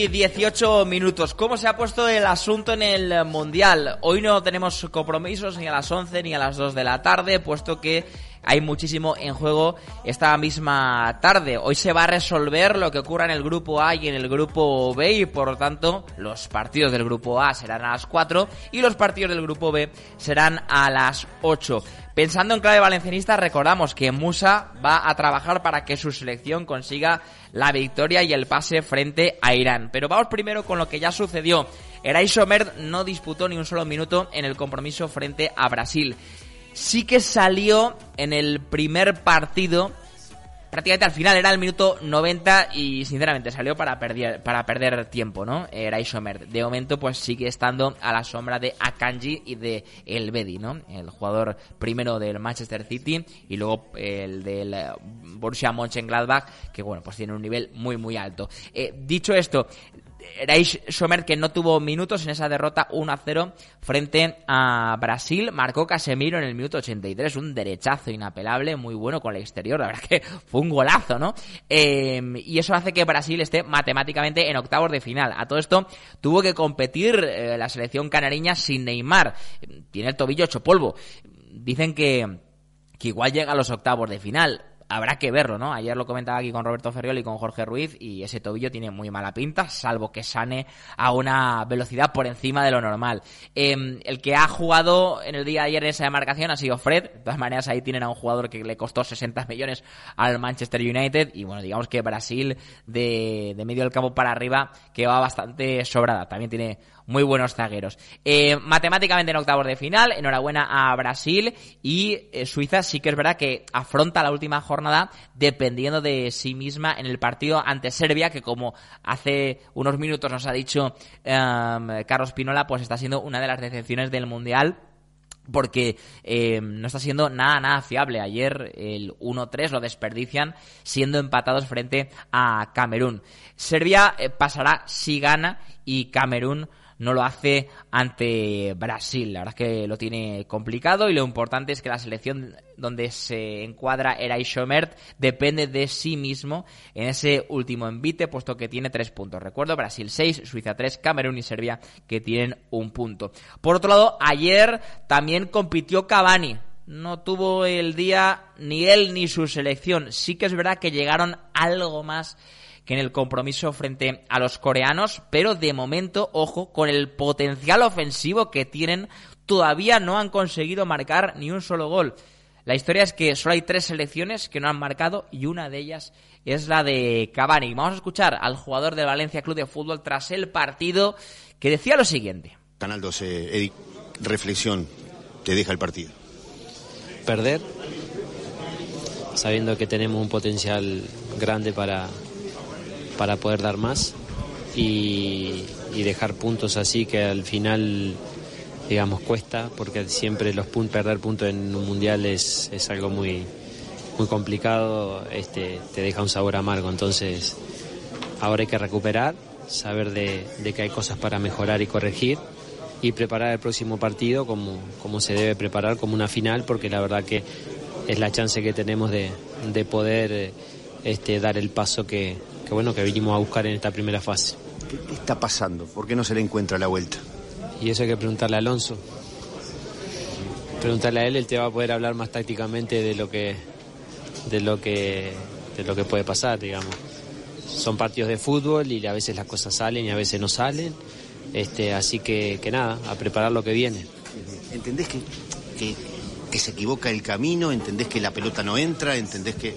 2:18. ¿Cómo se ha puesto el asunto en el Mundial? Hoy no tenemos compromisos ni a las 11 ni a las 2 de la tarde, puesto que hay muchísimo en juego esta misma tarde. Hoy se va a resolver lo que ocurra en el Grupo A y en el Grupo B y, por lo tanto, los partidos del Grupo A serán a las 4 y los partidos del Grupo B serán a las 8. Pensando en clave valencianista, recordamos que Musa va a trabajar para que su selección consiga la victoria y el pase frente a Irán. Pero vamos primero con lo que ya sucedió. Eray Sommer no disputó ni un solo minuto en el compromiso frente a Brasil. Sí que salió en el primer partido, prácticamente al final, era el minuto 90 y sinceramente salió para perder tiempo, ¿no? Eray Sommer. De momento pues sigue estando a la sombra de Akanji y de El Bedi, ¿no? El jugador primero del Manchester City y luego el del Borussia Mönchengladbach, que bueno, pues tiene un nivel muy muy alto. Dicho esto, Eray Sommer, que no tuvo minutos en esa derrota 1-0 frente a Brasil, marcó Casemiro en el minuto 83, un derechazo inapelable, muy bueno con el exterior, la verdad que fue un golazo, ¿no? Y eso hace que Brasil esté matemáticamente en octavos de final. A todo esto tuvo que competir la selección canariña sin Neymar, tiene el tobillo hecho polvo. Dicen que igual llega a los octavos de final. Habrá que verlo, ¿no? Ayer lo comentaba aquí con Roberto Ferriol y con Jorge Ruiz y ese tobillo tiene muy mala pinta, salvo que sane a una velocidad por encima de lo normal. El que ha jugado en el día de ayer en esa demarcación ha sido Fred. De todas maneras, ahí tienen a un jugador que le costó 60 millones al Manchester United y bueno, digamos que Brasil de medio del campo para arriba que va bastante sobrada. También tiene muy buenos zagueros. Matemáticamente en octavos de final, enhorabuena a Brasil y Suiza sí que es verdad que afronta la última jornada dependiendo de sí misma en el partido ante Serbia, que como hace unos minutos nos ha dicho Carlos Pinola, pues está siendo una de las decepciones del Mundial, porque no está siendo nada fiable. Ayer el 1-3 lo desperdician siendo empatados frente a Camerún. Serbia pasará si gana y Camerún no lo hace ante Brasil. La verdad es que lo tiene complicado y lo importante es que la selección donde se encuadra Eray Sommer depende de sí mismo en ese último envite, puesto que tiene 3 puntos. Recuerdo, Brasil 6, Suiza 3, Camerún y Serbia que tienen 1 punto. Por otro lado, ayer también compitió Cavani. No tuvo el día ni él ni su selección. Sí que es verdad que llegaron algo más que en el compromiso frente a los coreanos, pero de momento, ojo, con el potencial ofensivo que tienen, todavía no han conseguido marcar ni un solo gol. La historia es que solo hay 3 selecciones que no han marcado y una de ellas es la de Cavani. Vamos a escuchar al jugador del Valencia Club de Fútbol tras el partido, que decía lo siguiente. Canal 12, Eric, reflexión te deja el partido. Perder, sabiendo que tenemos un potencial grande para poder dar más y dejar puntos así que al final, digamos, cuesta, porque siempre perder puntos en un mundial es algo muy complicado, te deja un sabor amargo. Entonces ahora hay que recuperar, saber de que hay cosas para mejorar y corregir y preparar el próximo partido como se debe preparar, como una final, porque la verdad que es la chance que tenemos de poder dar el paso que vinimos a buscar en esta primera fase. ¿Qué está pasando? ¿Por qué no se le encuentra la vuelta? Y eso hay que preguntarle a Alonso. Preguntarle a él te va a poder hablar más tácticamente de lo que puede pasar, digamos. Son partidos de fútbol y a veces las cosas salen y a veces no salen. Así que nada, a preparar lo que viene. ¿Entendés que se equivoca el camino? ¿Entendés que la pelota no entra? ¿Entendés que...?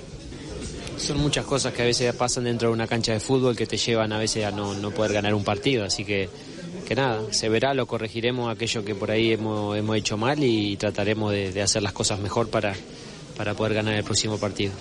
Son muchas cosas que a veces pasan dentro de una cancha de fútbol que te llevan a veces a no poder ganar un partido, así que nada, se verá, lo corregiremos aquello que por ahí hemos hecho mal y trataremos de hacer las cosas mejor para poder ganar el próximo partido.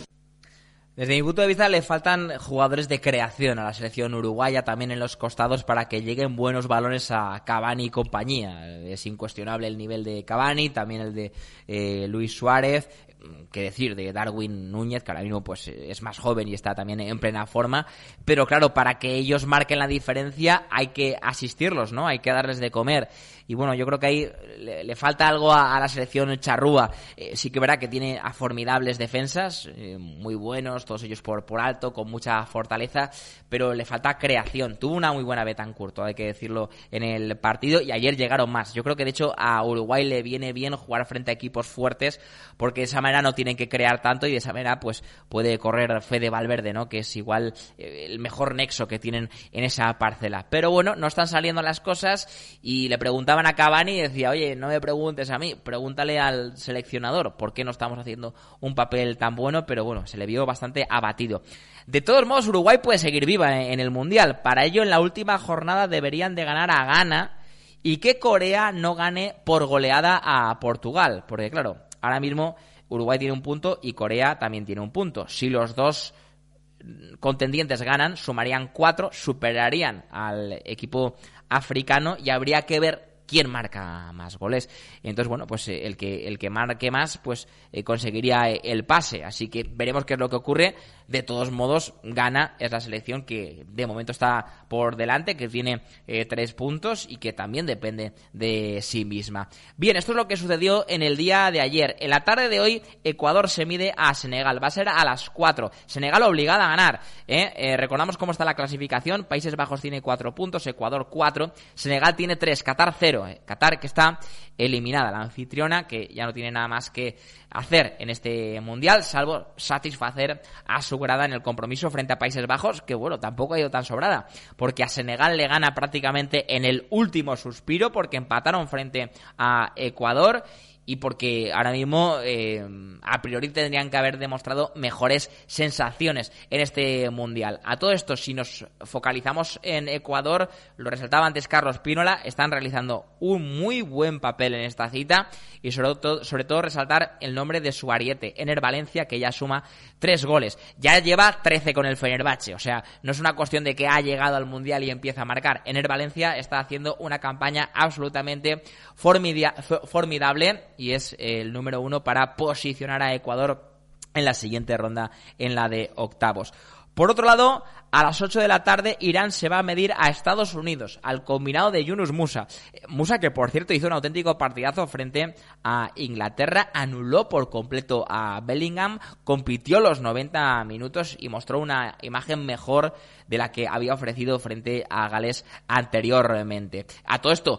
Desde mi punto de vista le faltan jugadores de creación a la selección uruguaya también en los costados para que lleguen buenos balones a Cavani y compañía. Es incuestionable el nivel de Cavani, también el de Luis Suárez. Qué decir de Darwin Núñez, que ahora mismo pues es más joven y está también en plena forma, pero claro, para que ellos marquen la diferencia hay que asistirlos, ¿no? Hay que darles de comer. Y bueno, yo creo que ahí le falta algo a la selección charrúa. Sí que verá que tiene a formidables defensas, muy buenos, todos ellos por alto, con mucha fortaleza, pero le falta creación. Tuvo una muy buena Betancourt, hay que decirlo, en el partido, y ayer llegaron más. Yo creo que de hecho a Uruguay le viene bien jugar frente a equipos fuertes, porque de esa manera no tienen que crear tanto y de esa manera pues puede correr Fede Valverde, ¿no? Que es igual el mejor nexo que tienen en esa parcela. Pero bueno, no están saliendo las cosas y le preguntaban a Cavani y decía, oye, no me preguntes a mí, pregúntale al seleccionador por qué no estamos haciendo un papel tan bueno, pero bueno, se le vio bastante abatido. De todos modos, Uruguay puede seguir viva en el Mundial. Para ello, en la última jornada deberían de ganar a Ghana y que Corea no gane por goleada a Portugal, porque claro, ahora mismo Uruguay tiene un punto y Corea también tiene un punto. Si los dos contendientes ganan, sumarían 4, superarían al equipo africano y habría que ver quién marca más goles. Entonces, bueno, pues el que marque más, pues conseguiría el pase. Así que veremos qué es lo que ocurre. De todos modos, Ghana es la selección que de momento está por delante, que tiene 3 puntos y que también depende de sí misma. Bien, esto es lo que sucedió en el día de ayer. En la tarde de hoy, Ecuador se mide a Senegal. Va a ser a las 4. Senegal obligada a ganar. Recordamos cómo está la clasificación. Países Bajos tiene 4 puntos, Ecuador 4, Senegal tiene 3, Qatar 0. Qatar, que está eliminada, la anfitriona, que ya no tiene nada más que hacer en este mundial, salvo satisfacer a su grada en el compromiso frente a Países Bajos, que bueno, tampoco ha ido tan sobrada, porque a Senegal le gana prácticamente en el último suspiro, porque empataron frente a Ecuador, y porque ahora mismo a priori tendrían que haber demostrado mejores sensaciones en este Mundial. A todo esto, si nos focalizamos en Ecuador, lo resaltaba antes Carlos Pínola, están realizando un muy buen papel en esta cita y sobre todo resaltar el nombre de su ariete, Ener Valencia, que ya suma 3 goles. Ya lleva 13 con el Fenerbahce, o sea, no es una cuestión de que ha llegado al Mundial y empieza a marcar. Ener Valencia está haciendo una campaña absolutamente formidable y es el número 1 para posicionar a Ecuador en la siguiente ronda, en la de octavos. Por otro lado, a las 8 de la tarde, Irán se va a medir a Estados Unidos, al combinado de Yunus Musa. Musa, que por cierto hizo un auténtico partidazo frente a Inglaterra, anuló por completo a Bellingham, compitió los 90 minutos y mostró una imagen mejor de la que había ofrecido frente a Gales anteriormente. A todo esto,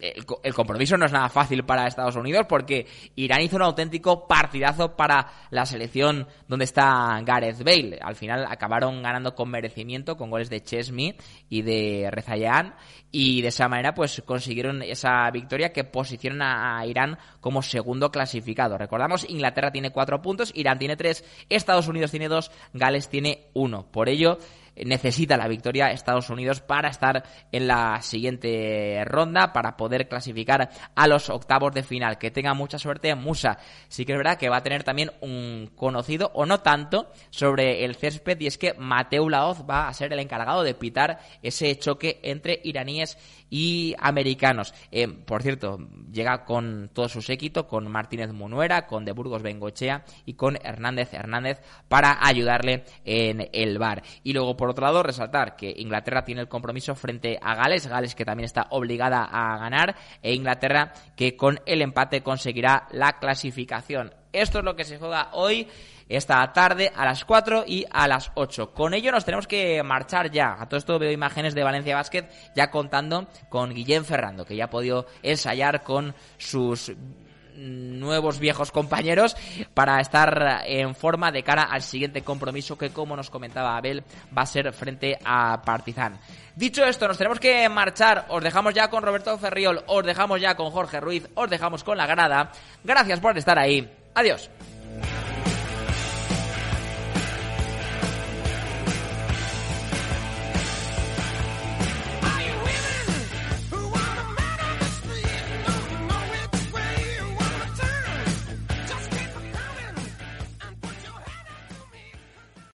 el compromiso no es nada fácil para Estados Unidos porque Irán hizo un auténtico partidazo para la selección donde está Gareth Bale. Al final acabaron ganando con merecimiento, con goles de Chesney y de Rezaian, y de esa manera pues consiguieron esa victoria que posiciona a Irán como segundo clasificado. Recordamos, Inglaterra tiene 4 puntos, Irán tiene 3, Estados Unidos tiene 2, Gales tiene 1. Por ello necesita la victoria Estados Unidos para estar en la siguiente ronda, para poder clasificar a los octavos de final. Que tenga mucha suerte Musa. Sí que es verdad que va a tener también un conocido, o no tanto, sobre el césped, y es que Mateu Laoz va a ser el encargado de pitar ese choque entre iraníes y americanos. Por cierto, llega con todo su séquito, con Martínez Munuera, con De Burgos Bengoechea y con Hernández para ayudarle en el VAR. Y luego, por otro lado, resaltar que Inglaterra tiene el compromiso frente a Gales que también está obligada a ganar, e Inglaterra que con el empate conseguirá la clasificación. Esto es lo que se juega hoy, esta tarde, a las 4 y a las 8. Con ello nos tenemos que marchar ya. A todo esto veo imágenes de Valencia Basket ya contando con Guillem Ferrando, que ya ha podido ensayar con sus nuevos viejos compañeros para estar en forma de cara al siguiente compromiso que, como nos comentaba Abel, va a ser frente a Partizan. Dicho esto, nos tenemos que marchar. Os dejamos ya con Roberto Ferriol, os dejamos ya con Jorge Ruiz, os dejamos con la grada. Gracias por estar ahí. Adiós.